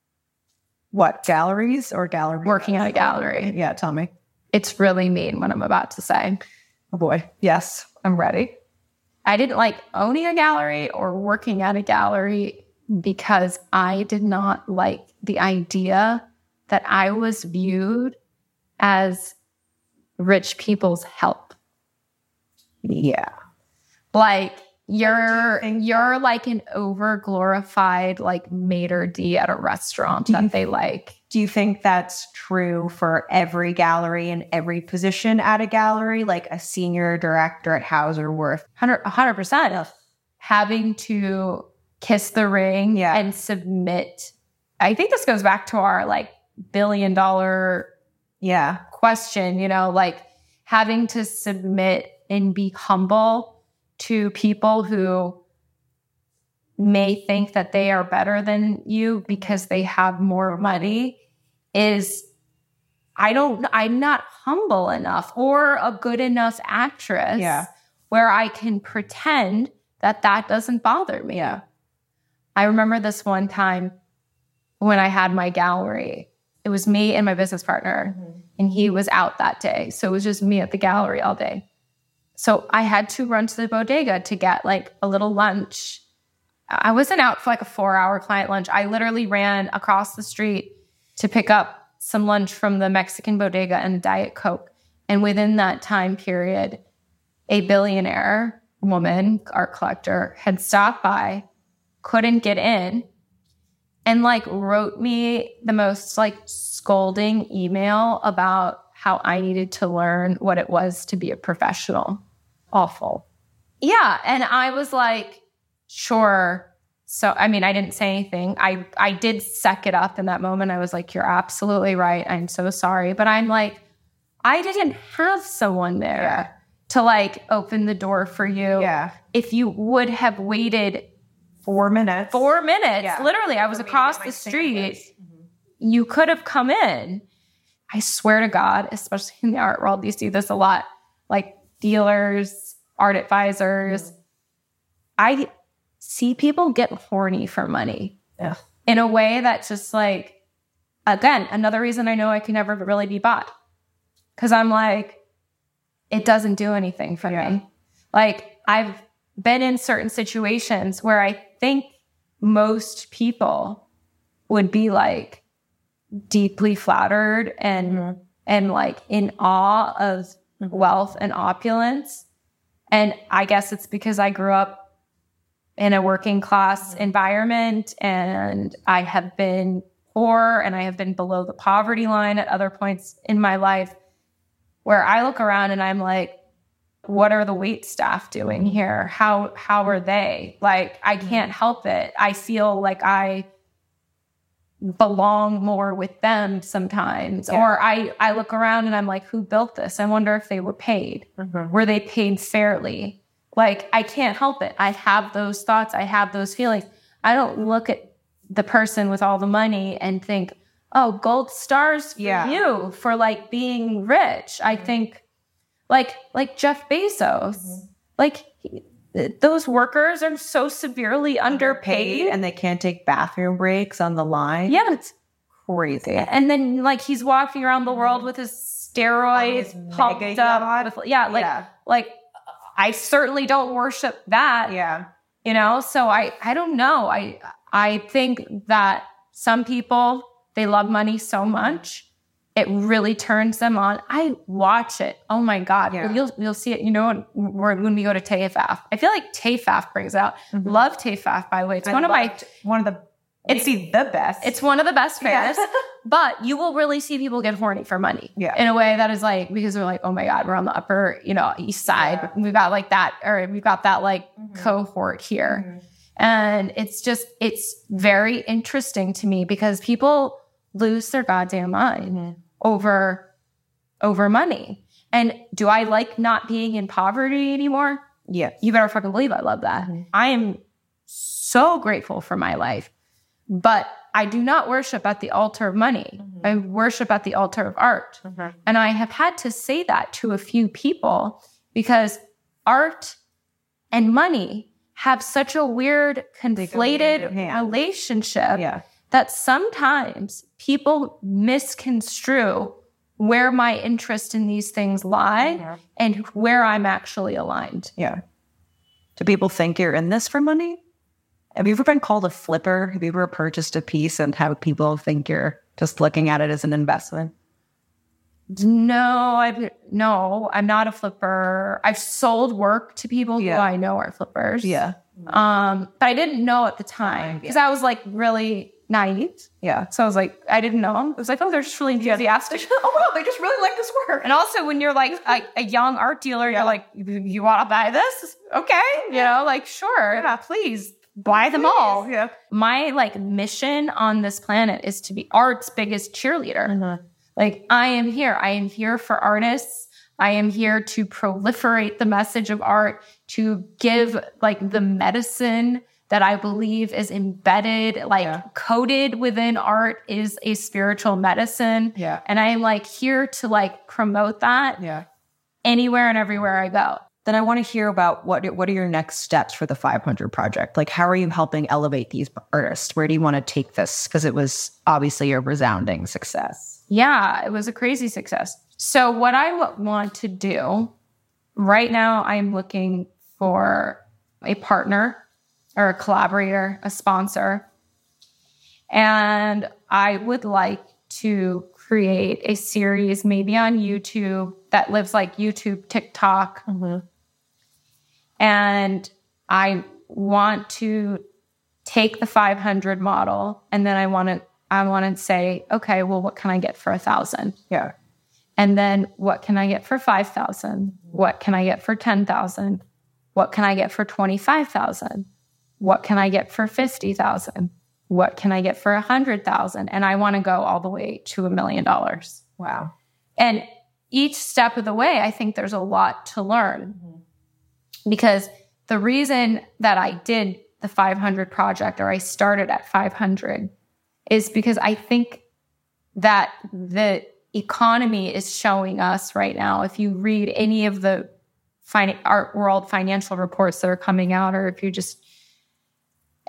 What, galleries or gallery? Working at a gallery. Yeah, tell me. It's really mean what I'm about to say. Oh boy. Yes, I'm ready. I didn't like owning a gallery or working at a gallery because I did not like the idea that I was viewed as rich people's help. Yeah. Like, you're you're like an over glorified like maitre d' at a restaurant that you, they like. Do you think that's true for every gallery and every position at a gallery, like a senior director at Hauser Wirth? one hundred percent. Having to kiss the ring yeah. and submit. I think this goes back to our like billion dollar yeah question, you know, like having to submit and be humble to people who may think that they are better than you because they have more money is, I don't, I'm not humble enough or a good enough actress yeah. where I can pretend that that doesn't bother me. Yeah. I remember this one time when I had my gallery. It was me and my business partner, mm-hmm. and he was out that day. So it was just me at the gallery all day. So I had to run to the bodega to get like a little lunch. I wasn't out for like a four hour client lunch. I literally ran across the street to pick up some lunch from the Mexican bodega and a Diet Coke. And within that time period, a billionaire woman, art collector, had stopped by, couldn't get in, and like wrote me the most like scolding email about how I needed to learn what it was to be a professional. Awful. Yeah. And I was like, sure. So, I mean, I didn't say anything. I, I did suck it up in that moment. I was like, you're absolutely right. I'm so sorry. But I'm like, I didn't have someone there yeah. to like open the door for you. Yeah. If you would have waited four minutes, four minutes, yeah. literally, I was for across the street. Mm-hmm. You could have come in. I swear to God, especially in the art world, you see this a lot. Like dealers, art advisors. Mm-hmm. I see people get horny for money. Yeah. in a way that's just like, again, another reason I know I can never really be bought. Because I'm like, it doesn't do anything for yeah. me. Like, I've been in certain situations where I think most people would be like deeply flattered and mm-hmm. and like in awe of mm-hmm. wealth and opulence. And I guess it's because I grew up in a working class mm-hmm. environment, and I have been poor and I have been below the poverty line at other points in my life, where I look around and I'm like, what are the wait staff doing here? How how are they? Like, I can't help it. I feel like I belong more with them sometimes. Yeah. Or I, I look around and I'm like, who built this? I wonder if they were paid. Mm-hmm. Were they paid fairly? Like, I can't help it. I have those thoughts. I have those feelings. I don't look at the person with all the money and think, oh, gold stars for yeah. you for like being rich. I think like, like Jeff Bezos, mm-hmm. like he, those workers are so severely underpaid, and they can't take bathroom breaks on the line. Yeah, it's crazy. And then like he's walking around the world with his steroids oh, pumped up. With, yeah, like yeah. like I certainly don't worship that. Yeah, you know. So I I don't know. I I think that some people, they love money so much, it really turns them on. I watch it. Oh my God. Yeah. You'll you'll see it, you know, when, when we go to T A F A F. I feel like T A F A F brings out. Mm-hmm. Love T A F A F, by the way. It's I one of my one of the it's the best. It's one of the best fairs. Yeah. But you will really see people get horny for money. Yeah. In a way that is like, because they're like, oh my God, we're on the upper, you know, east side. Yeah. We've got like that, or we've got that like mm-hmm. cohort here. Mm-hmm. And it's just, it's very interesting to me because people lose their goddamn mind mm-hmm. over, over money. And do I like not being in poverty anymore? Yeah. You better fucking believe I love that. Mm-hmm. I am so grateful for my life, but I do not worship at the altar of money. Mm-hmm. I worship at the altar of art. Mm-hmm. And I have had to say that to a few people because art and money have such a weird, conflated relationship yeah. that sometimes people misconstrue where my interest in these things lie yeah. and where I'm actually aligned. Yeah. Do people think you're in this for money? Have you ever been called a flipper? Have you ever purchased a piece and have people think you're just looking at it as an investment? No, I've no, I'm not a flipper. I've sold work to people yeah. who I know are flippers. Yeah. Um, but I didn't know at the time because yeah. I was like really naive. Yeah. So I was like, I didn't know. I was like, oh, they're just really enthusiastic. Oh, wow, they just really like this work. And also when you're like a, a young art dealer, yeah. you're like, you, you want to buy this? Okay. You know, like, sure. Yeah. Please buy them all. Yeah. My like mission on this planet is to be art's biggest cheerleader. Mm-hmm. Like, I am here. I am here for artists. I am here to proliferate the message of art, to give like the medicine that I believe is embedded, like yeah. coded within art is a spiritual medicine. Yeah. And I am like here to like promote that yeah. anywhere and everywhere I go. Then I want to hear about what what are your next steps for the five hundred Project? Like, how are you helping elevate these artists? Where do you want to take this? Because it was obviously a resounding success. Yeah, it was a crazy success. So what I w- want to do right now, I'm looking for a partner or a collaborator, a sponsor. And I would like to create a series maybe on YouTube that lives like YouTube, TikTok. Mm-hmm. And I want to take the five hundred model and then I want to I want to say, okay, well, what can I get for a thousand? Yeah. And then what can I get for five thousand? What can I get for ten thousand? What can I get for twenty-five thousand? What can I get for fifty thousand? What can I get for a hundred thousand? And I want to go all the way to a million dollars. Wow. And each step of the way, I think there's a lot to learn mm-hmm. because the reason that I did the five hundred project or I started at five hundred is because I think that the economy is showing us right now, if you read any of the fin- art world financial reports that are coming out, or if you just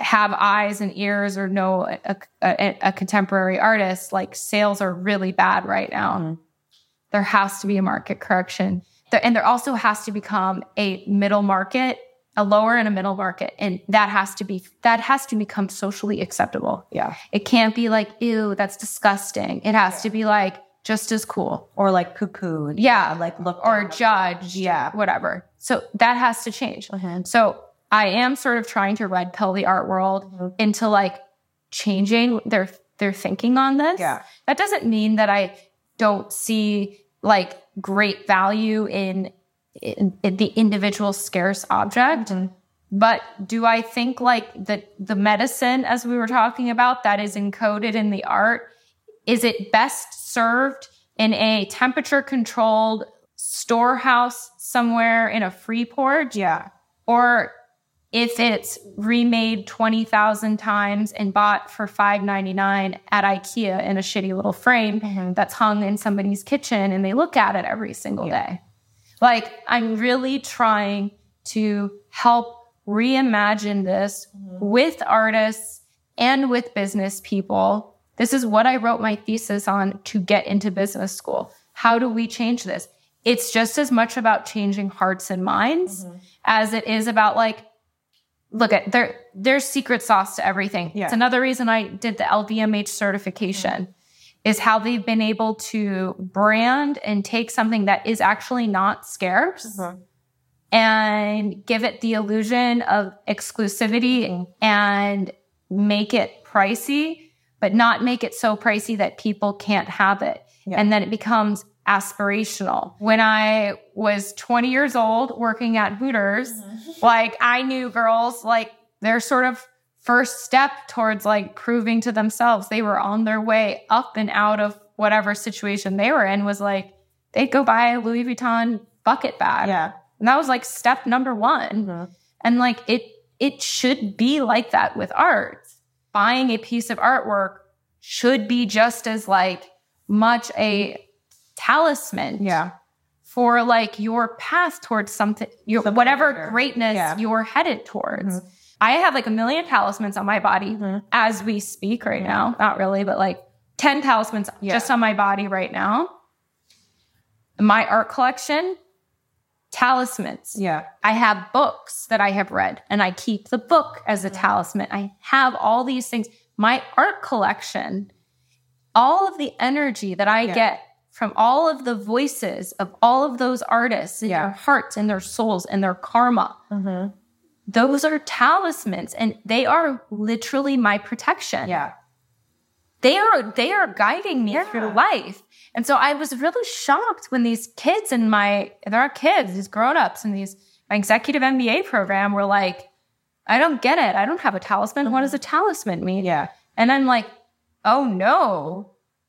have eyes and ears or know a, a, a contemporary artist, like sales are really bad right now. Mm-hmm. There has to be a market correction. There, and there also has to become a middle market, a lower and a middle market. And that has to be, that has to become socially acceptable. Yeah. It can't be like, ew, that's disgusting. It has yeah. to be like just as cool. Or like poo-pooed. Yeah. Like look. Or judged. Yeah. Whatever. So that has to change. Mm-hmm. So I am sort of trying to red pill the art world mm-hmm. into like changing their their thinking on this. Yeah. That doesn't mean that I don't see like great value in, in, in the individual scarce object. Mm-hmm. But do I think like the the medicine, as we were talking about, that is encoded in the art, is it best served in a temperature controlled storehouse somewhere in a free port? Yeah. Or if it's remade twenty thousand times and bought for five ninety-nine at IKEA in a shitty little frame mm-hmm. that's hung in somebody's kitchen and they look at it every single yeah. day. Like, I'm really trying to help reimagine this mm-hmm. with artists and with business people. This is what I wrote my thesis on to get into business school. How do we change this? It's just as much about changing hearts and minds mm-hmm. as it is about like, look at there. There's secret sauce to everything. Yeah. It's another reason I did the L V M H certification mm-hmm. is how they've been able to brand and take something that is actually not scarce mm-hmm. and give it the illusion of exclusivity mm-hmm. and make it pricey, but not make it so pricey that people can't have it. Yeah. And then it becomes aspirational. When I was twenty years old working at Hooters, mm-hmm. like I knew girls, like their sort of first step towards like proving to themselves they were on their way up and out of whatever situation they were in was like, they'd go buy a Louis Vuitton bucket bag. Yeah. And that was like step number one. Mm-hmm. And like it, it should be like that with art. Buying a piece of artwork should be just as like much a talisman yeah. for like your path towards something, your something whatever better. greatness yeah. you're headed towards. Mm-hmm. I have like a million talismans on my body mm-hmm. as we speak right mm-hmm. now. Not really, but like ten talismans yeah. just on my body right now. My art collection, talismans. Yeah. I have books that I have read and I keep the book as a mm-hmm. talisman. I have all these things. My art collection, all of the energy that I yeah. get from all of the voices of all of those artists and yeah. their hearts and their souls and their karma. Mm-hmm. Those are talismans and they are literally my protection. Yeah. They are, they are guiding me yeah. through life. And so I was really shocked when these kids in my, there are kids, these grown-ups in these, my executive M B A program were like, I don't get it. I don't have a talisman. Mm-hmm. What does a talisman mean? Yeah. And I'm like, oh no.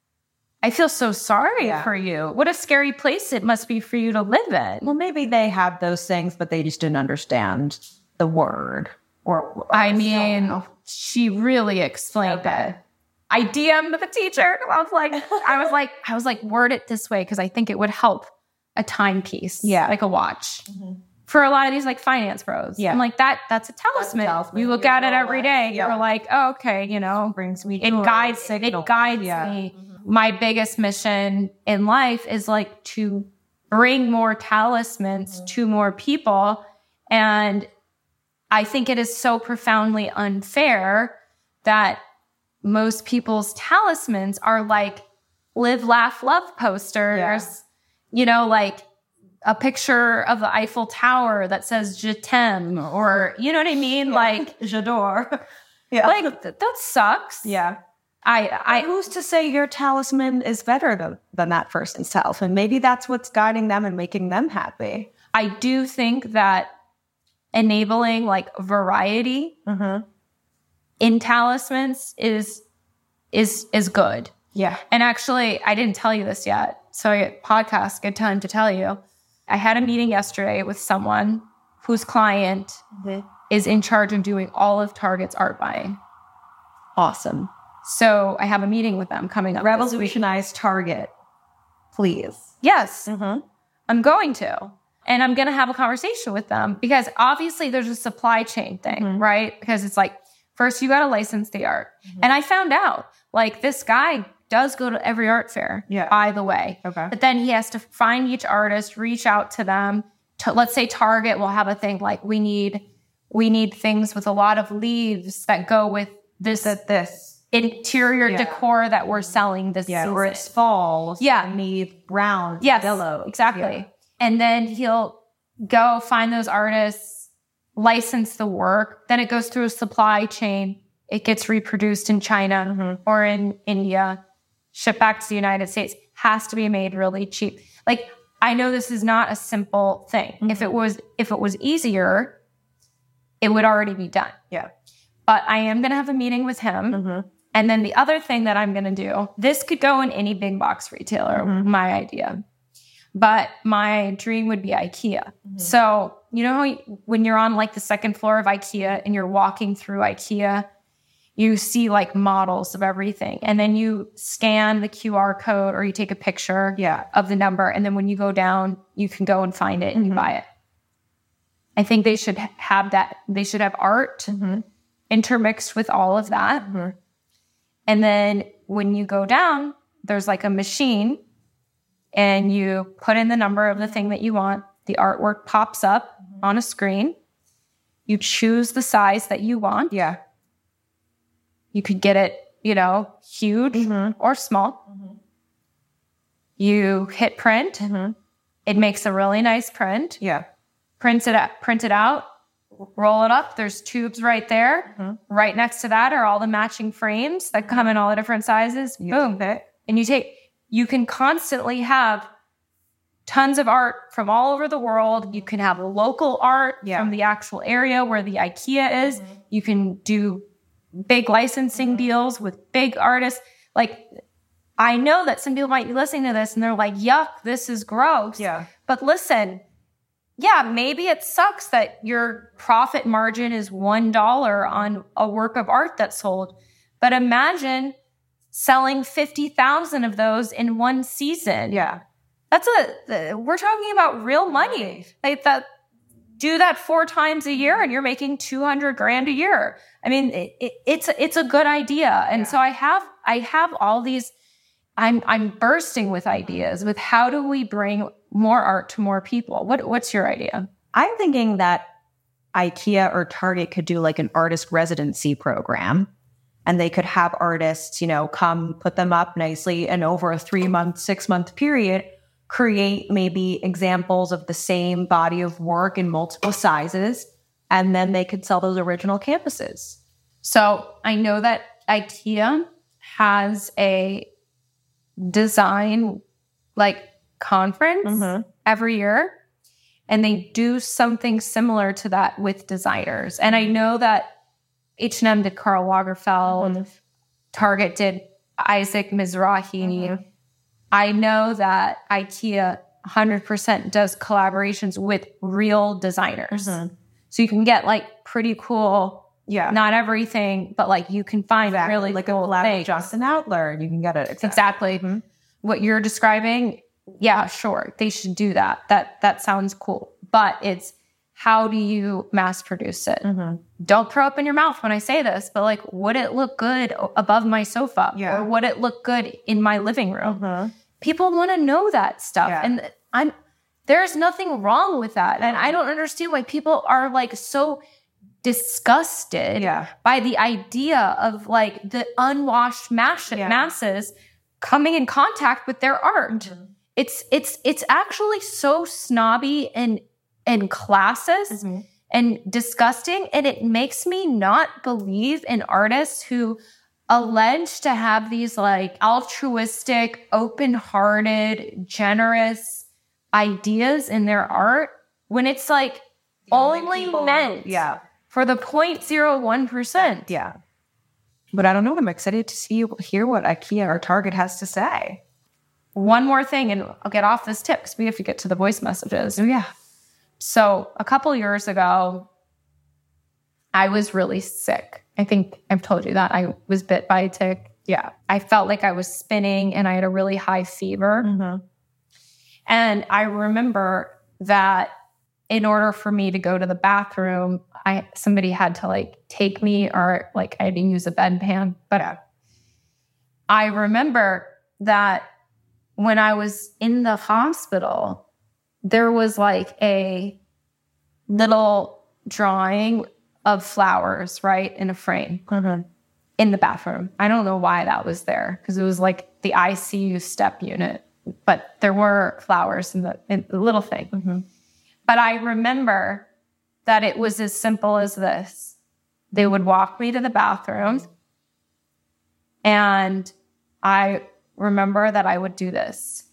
I feel so sorry yeah. for you. What a scary place it must be for you to live in. Well, maybe they have those things, but they just didn't understand the word. Or, or I mean, so. She really explained okay. it. I D M'd the teacher. I was like, I was like, I was like, word it this way because I think it would help a timepiece, yeah, like a watch. Mm-hmm. For a lot of these like finance bros. Yeah. I'm like, that that's a talisman. That's a talisman. You look at it every day. Yeah. You're like, oh, okay, you know, brings me it guides signal. It guides yeah. me. Mm-hmm. My biggest mission in life is like to bring more talismans mm-hmm. to more people. And I think it is so profoundly unfair that most people's talismans are like live, laugh, love posters, yeah. you know, like a picture of the Eiffel Tower that says Je t'aime, or, you know what I mean? Yeah. Like, j'adore. Yeah. Like, th- that sucks. Yeah. I, I, but who's to say your talisman is better than, than that person's talisman? Maybe that's what's guiding them and making them happy. I do think that enabling like variety mm-hmm. in talismans is, is, is good. Yeah. And actually, I didn't tell you this yet. So I podcast, good time to tell you. I had a meeting yesterday with someone whose client mm-hmm. is in charge of doing all of Target's art buying. Awesome. So I have a meeting with them coming up. Revolutionize Target, please. Yes, mm-hmm. I'm going to. And I'm going to have a conversation with them because obviously there's a supply chain thing, mm-hmm. right? Because it's like First, you got to license the art. Mm-hmm. And I found out, like, this guy does go to every art fair, yeah. by the way. Okay. But then he has to find each artist, reach out to them. To, let's say Target will have a thing like, we need we need things with a lot of leaves that go with this, that this. interior yeah. decor that we're selling this yeah, season. Or it's fall. So yeah. you need brown, yes, yellow. Exactly. Yeah. And then he'll go find those artists, license the work. Then it goes through a supply chain. It gets reproduced in China mm-hmm. or in India, shipped back to the United States. Has to be made really cheap. Like, I know this is not a simple thing. Mm-hmm. If it was, if it was easier, it would already be done. Yeah. But I am going to have a meeting with him. Mm-hmm. And then the other thing that I'm going to do, this could go in any big box retailer, mm-hmm. my idea. But my dream would be IKEA. Mm-hmm. So, you know how you, when you're on like the second floor of IKEA and you're walking through IKEA, you see like models of everything. And then you scan the Q R code or you take a picture yeah. of the number. And then when you go down, you can go and find it and mm-hmm. you buy it. I think they should have that. They should have art mm-hmm. intermixed with all of that. Mm-hmm. And then when you go down, there's like a machine and you put in the number of the thing that you want. The artwork pops up mm-hmm. on a screen. You choose the size that you want. Yeah. You could get it, you know, huge mm-hmm. or small. Mm-hmm. You hit print. Mm-hmm. It makes a really nice print. Yeah. Print it, out, print it out, roll it up. There's tubes right there. Mm-hmm. Right next to that are all the matching frames that come in all the different sizes. You Boom. And you take, you can constantly have tons of art from all over the world. You can have local art yeah. from the actual area where the IKEA is. Mm-hmm. You can do big licensing mm-hmm. deals with big artists. Like, I know that some people might be listening to this and they're like, yuck, this is gross. Yeah. But listen, yeah, maybe it sucks that your profit margin is one dollar on a work of art that's sold. But imagine selling fifty thousand of those in one season. Yeah. That's a, we're talking about real money. Like that, do that four times a year and you're making two hundred grand a year. I mean, it, it, it's, it's a good idea. And yeah. so I have, I have all these, I'm, I'm bursting with ideas with how do we bring more art to more people? What, what's your idea? I'm thinking that IKEA or Target could do like an artist residency program. And they could have artists, you know, come put them up nicely and over a three month, six month period, create maybe examples of the same body of work in multiple sizes. And then they could sell those original canvases. So I know that IKEA has a design like conference mm-hmm. every year. And they do something similar to that with designers. And I know that H and M did Karl Lagerfeld. Mm-hmm. Target did Isaac Mizrahi. Mm-hmm. I know that IKEA one hundred percent does collaborations with real designers. Mm-hmm. So you can get like pretty cool, yeah, not everything, but like you can find exactly. really like cool a collab things. with Justin Outler and you can get it. Exactly. exactly. Mm-hmm. What you're describing, yeah, sure. They should do that. That, that sounds cool. But it's, how do you mass produce it? Mm-hmm. Don't throw up in your mouth when I say this, but like, would it look good above my sofa? Yeah. Or would it look good in my living room? Mm-hmm. People want to know that stuff. Yeah. And I'm, there's nothing wrong with that. And I don't understand why people are like so disgusted yeah. by the idea of like the unwashed mass- yeah. masses coming in contact with their art. Mm-hmm. It's, it's, it's actually so snobby and, and classist mm-hmm. and disgusting. And it makes me not believe in artists who allege to have these like altruistic, open-hearted, generous ideas in their art when it's like the only people, meant yeah. for the zero point zero one percent. Yeah. But I don't know. I'm excited to see hear what IKEA or Target has to say. One more thing, and I'll get off this tip because we have to get to the voice messages. Oh, yeah. So a couple years ago, I was really sick. I think I've told you that. I was bit by a tick. Yeah. I felt like I was spinning and I had a really high fever. Mm-hmm. And I remember that in order for me to go to the bathroom, I somebody had to like take me, or like I had to use a bedpan. But Yeah. I remember that when I was in the hospital, there was like a little drawing of flowers, right, in a frame Mm-hmm. in the bathroom. I don't know why that was there, because it was like the I C U step unit, but there were flowers in the, in the little thing. Mm-hmm. But I remember that it was as simple as this. They would walk me to the bathroom, and I remember that I would do this.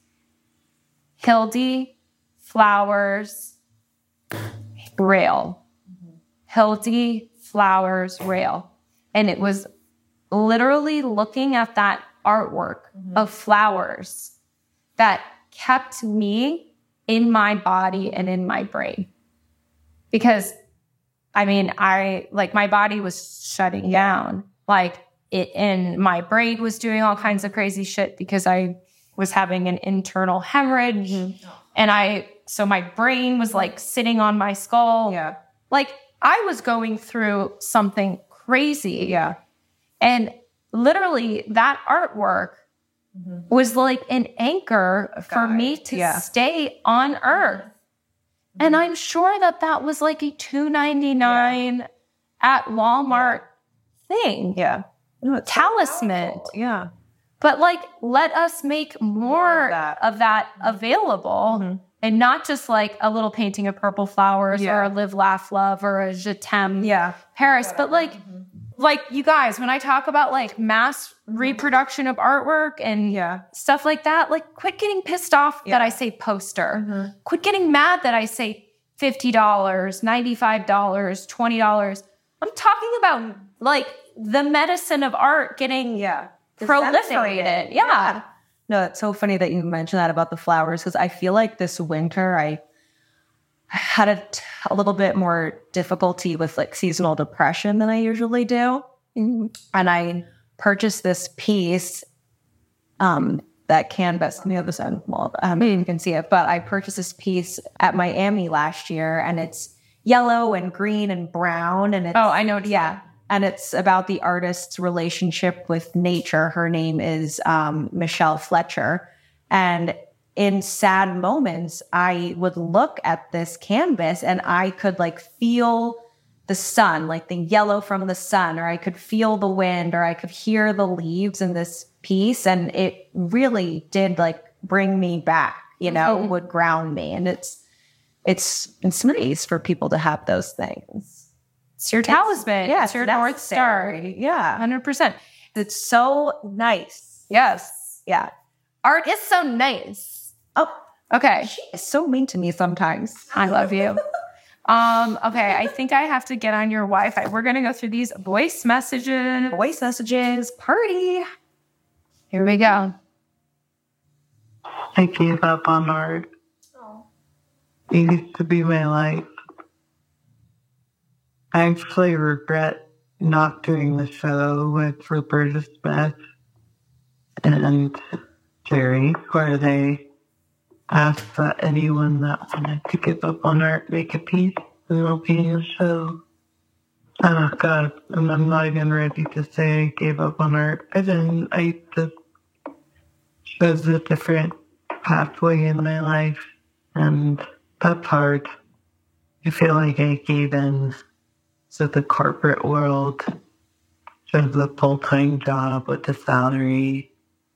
Hildy, flowers, rail. Hildy, flowers, rail. And it was literally looking at that artwork mm-hmm. of flowers that kept me in my body and in my brain. Because, I mean, I, like, my body was shutting down. Like, it, and my brain was doing all kinds of crazy shit because I was having an internal hemorrhage. Mm-hmm. And I, so my brain was, like, sitting on my skull. Yeah. Like, I was going through something crazy. Yeah. And literally that artwork mm-hmm. was like an anchor for God. me to yeah. stay on Earth. Mm-hmm. And I'm sure that that was like a two ninety-nine yeah. at Walmart yeah. thing. Yeah. No, talisman. So yeah. But like, let us make more, more of that, of that available. Mm-hmm. And not just like a little painting of purple flowers yeah. or a live, laugh, love or a je t'aime yeah. Paris. Whatever. But like, mm-hmm. like you guys, when I talk about like mass reproduction of artwork and yeah. stuff like that, like quit getting pissed off yeah. that I say poster. Mm-hmm. Quit getting mad that I say fifty dollars, ninety-five dollars, twenty dollars. I'm talking about like the medicine of art getting yeah. proliferated. Yeah. yeah. No, it's so funny that you mentioned that about the flowers, because I feel like this winter I had a, t- a little bit more difficulty with like seasonal depression than I usually do. Mm-hmm. And I purchased this piece, um, that canvas on the other side. Well, um, you can see it, but I purchased this piece at Miami last year, and it's yellow and green and brown. And it's, oh, I know. Yeah. And it's about the artist's relationship with nature. Her name is um, Michelle Fletcher. And in sad moments, I would look at this canvas and I could like feel the sun, like the yellow from the sun, or I could feel the wind, or I could hear the leaves in this piece. And it really did like bring me back, you know, mm-hmm. would ground me. And it's, it's, it's nice for people to have those things. It's your talisman. It's, yeah, it's your North Star. Yeah. one hundred percent. It's so nice. Yes. Yeah. Art is so nice. Oh, okay. She is so mean to me sometimes. I love you. um, okay, I think I have to get on your Wi-Fi. We're going to go through these voice messages. Voice messages. Party. Here we go. I gave up on art. Oh. It used to be my life. I actually regret not doing the show with Roberta Smith and Jerry, where they asked that anyone that wanted to give up on art make a piece. There will be a show. Oh, God. And I'm not even ready to say I gave up on art. I didn't. I just chose a different pathway in my life, and that's hard. I feel like I gave in to the corporate world, to the full-time job with the salary.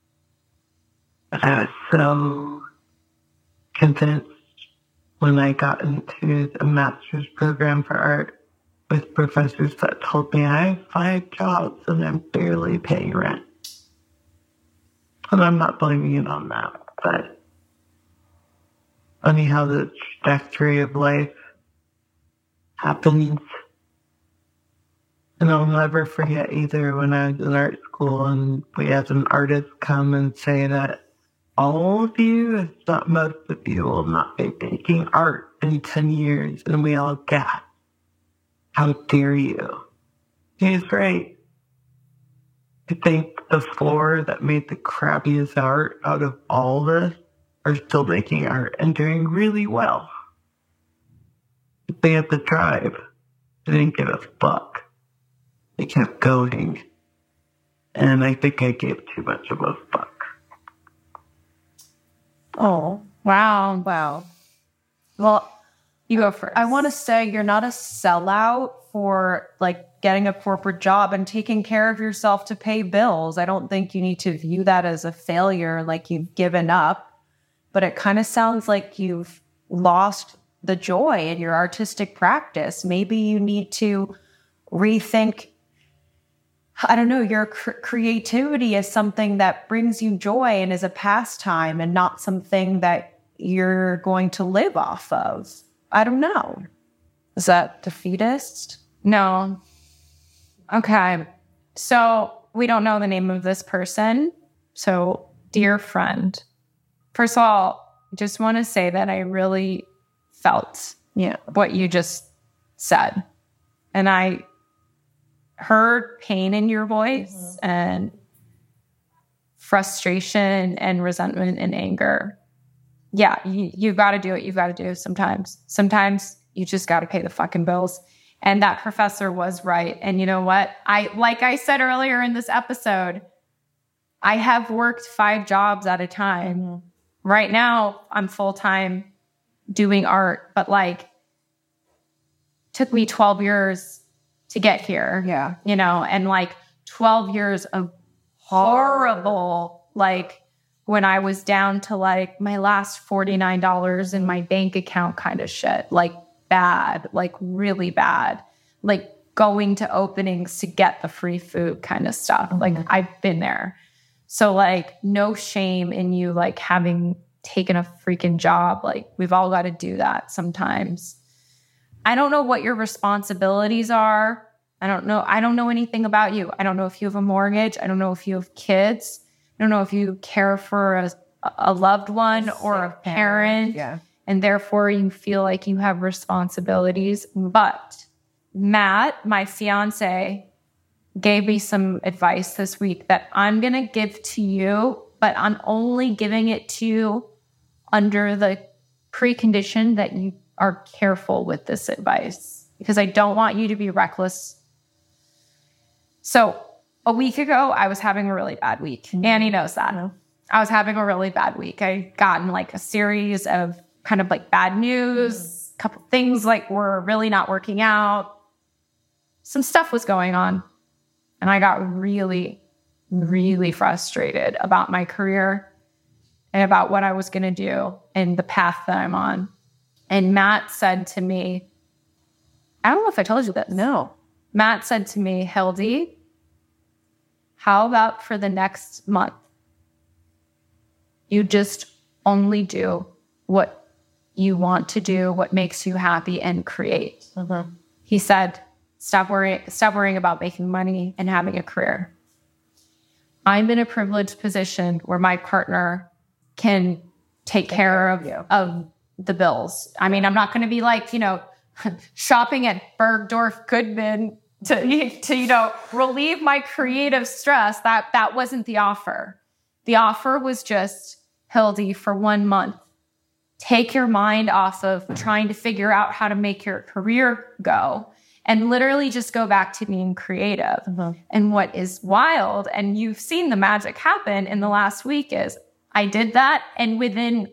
I was so convinced when I got into a master's program for art with professors that told me I have five jobs and I'm barely paying rent. And I'm not blaming it on that, but funny how the trajectory of life happens. And I'll never forget either when I was in art school and we had an artist come and say that all of you, if not most of you, will not be making art in ten years. And we all gasped. How dare you? He's right. I think the four that made the crappiest art out of all of us are still making art and doing really well. They had the tribe. They didn't give a fuck. They kept going. And I think I gave too much of a fuck. Oh, Wow. wow. Well, you go first. I want to say you're not a sellout for like getting a corporate job and taking care of yourself to pay bills. I don't think you need to view that as a failure, like you've given up. But it kind of sounds like you've lost the joy in your artistic practice. Maybe you need to rethink, I don't know, your cr- creativity is something that brings you joy and is a pastime and not something that you're going to live off of. I don't know. Is that defeatist? No. Okay. So we don't know the name of this person. So, dear friend, first of all, I just want to say that I really felt Yeah. what you just said. And I heard pain in your voice mm-hmm. and frustration and resentment and anger. Yeah, you, you've got to do what you've got to do sometimes. Sometimes you just got to pay the fucking bills. And that professor was right. And you know what? I, like I said earlier in this episode, I have worked five jobs at a time. Mm-hmm. Right now, I'm full-time doing art, but like, took me twelve years to get here. Yeah. You know, and like twelve years of horrible, like when I was down to like my last forty-nine dollars in my bank account kind of shit, like bad, like really bad, like going to openings to get the free food kind of stuff. Mm-hmm. Like I've been there. So like no shame in you like having taken a freaking job. Like we've all got to do that sometimes. I don't know what your responsibilities are. I don't know. I don't know anything about you. I don't know if you have a mortgage. I don't know if you have kids. I don't know if you care for a, a loved one or a parent. Yeah. And therefore you feel like you have responsibilities. But Matt, my fiance, gave me some advice this week that I'm going to give to you, but I'm only giving it to you under the precondition that you are careful with this advice, because I don't want you to be reckless. So a week ago, I was having a really bad week. Mm-hmm. Annie knows that. Mm-hmm. I was having a really bad week. I gotten like a series of kind of like bad news, mm-hmm. a couple things like were really not working out. Some stuff was going on. And I got really, really frustrated about my career and about what I was going to do and the path that I'm on. And Matt said to me, I don't know if I told you this. No. Matt said to me, Hildy, how about for the next month, you just only do what you want to do, what makes you happy, and create. Mm-hmm. He said, stop worrying, stop worrying about making money and having a career. I'm in a privileged position where my partner can take, take care, care of, you. of the bills. I mean, I'm not going to be like, you know, shopping at Bergdorf Goodman to, to, you know, relieve my creative stress. That, that wasn't the offer. The offer was just, Hildy, for one month, take your mind off of trying to figure out how to make your career go and literally just go back to being creative. Mm-hmm. And what is wild, and you've seen the magic happen in the last week, is I did that, and within,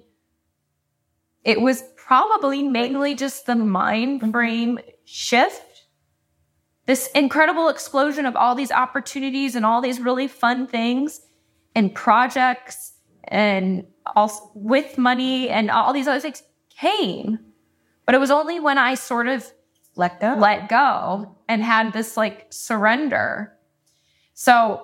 it was probably mainly just the mind frame shift, this incredible explosion of all these opportunities and all these really fun things and projects and also with money and all these other things came. But it was only when I sort of let go, let go and had this like surrender. So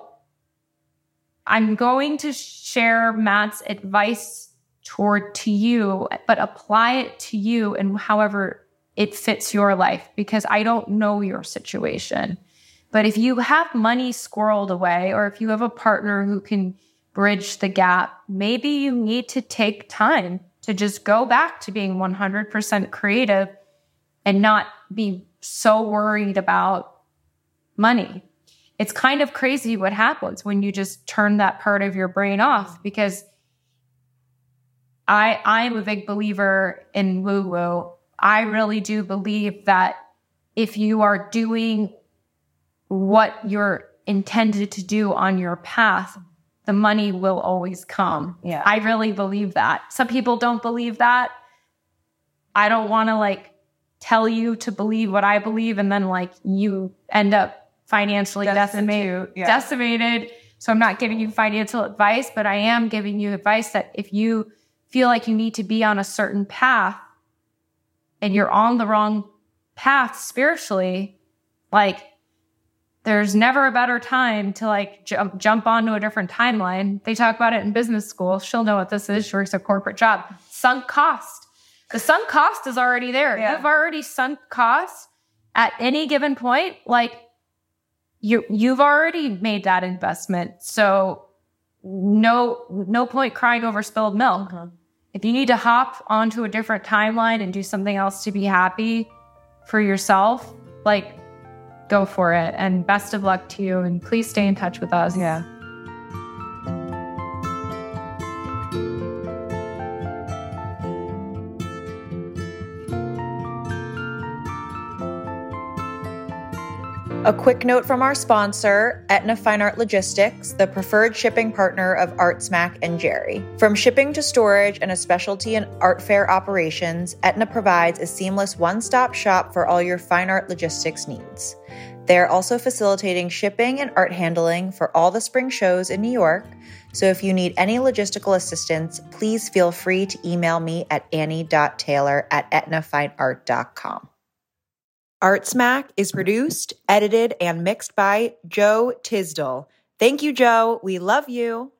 I'm going to share Matt's advice toward to you, but apply it to you and however it fits your life, because I don't know your situation. But if you have money squirreled away, or if you have a partner who can bridge the gap, maybe you need to take time to just go back to being one hundred percent creative and not be so worried about money. It's kind of crazy what happens when you just turn that part of your brain off, because I, I'm a big believer in woo-woo. I really do believe that if you are doing what you're intended to do on your path, the money will always come. Yeah. I really believe that. Some people don't believe that. I don't want to like tell you to believe what I believe and then like you end up financially decimated. Yeah. decimated. So I'm not giving you financial advice, but I am giving you advice that if you feel like you need to be on a certain path and you're on the wrong path spiritually, like there's never a better time to like jump, jump onto a different timeline. They talk about it in business school. She'll know what this is. She works a corporate job. Sunk cost. The sunk cost is already there. Yeah. You've already sunk costs at any given point. Like you, you've already made that investment. So no, no point crying over spilled milk. Uh-huh. If you need to hop onto a different timeline and do something else to be happy for yourself, like go for it. And best of luck to you. And please stay in touch with us. Yeah. A quick note from our sponsor, Etna Fine Art Logistics, the preferred shipping partner of ArtSmack and Jerry. From shipping to storage and a specialty in art fair operations, Etna provides a seamless one-stop shop for all your fine art logistics needs. They are also facilitating shipping and art handling for all the spring shows in New York, so if you need any logistical assistance, please feel free to email me at annie dot taylor at etna fine art dot com. ArtSmack is produced, edited, and mixed by Joe Tisdall. Thank you, Joe. We love you.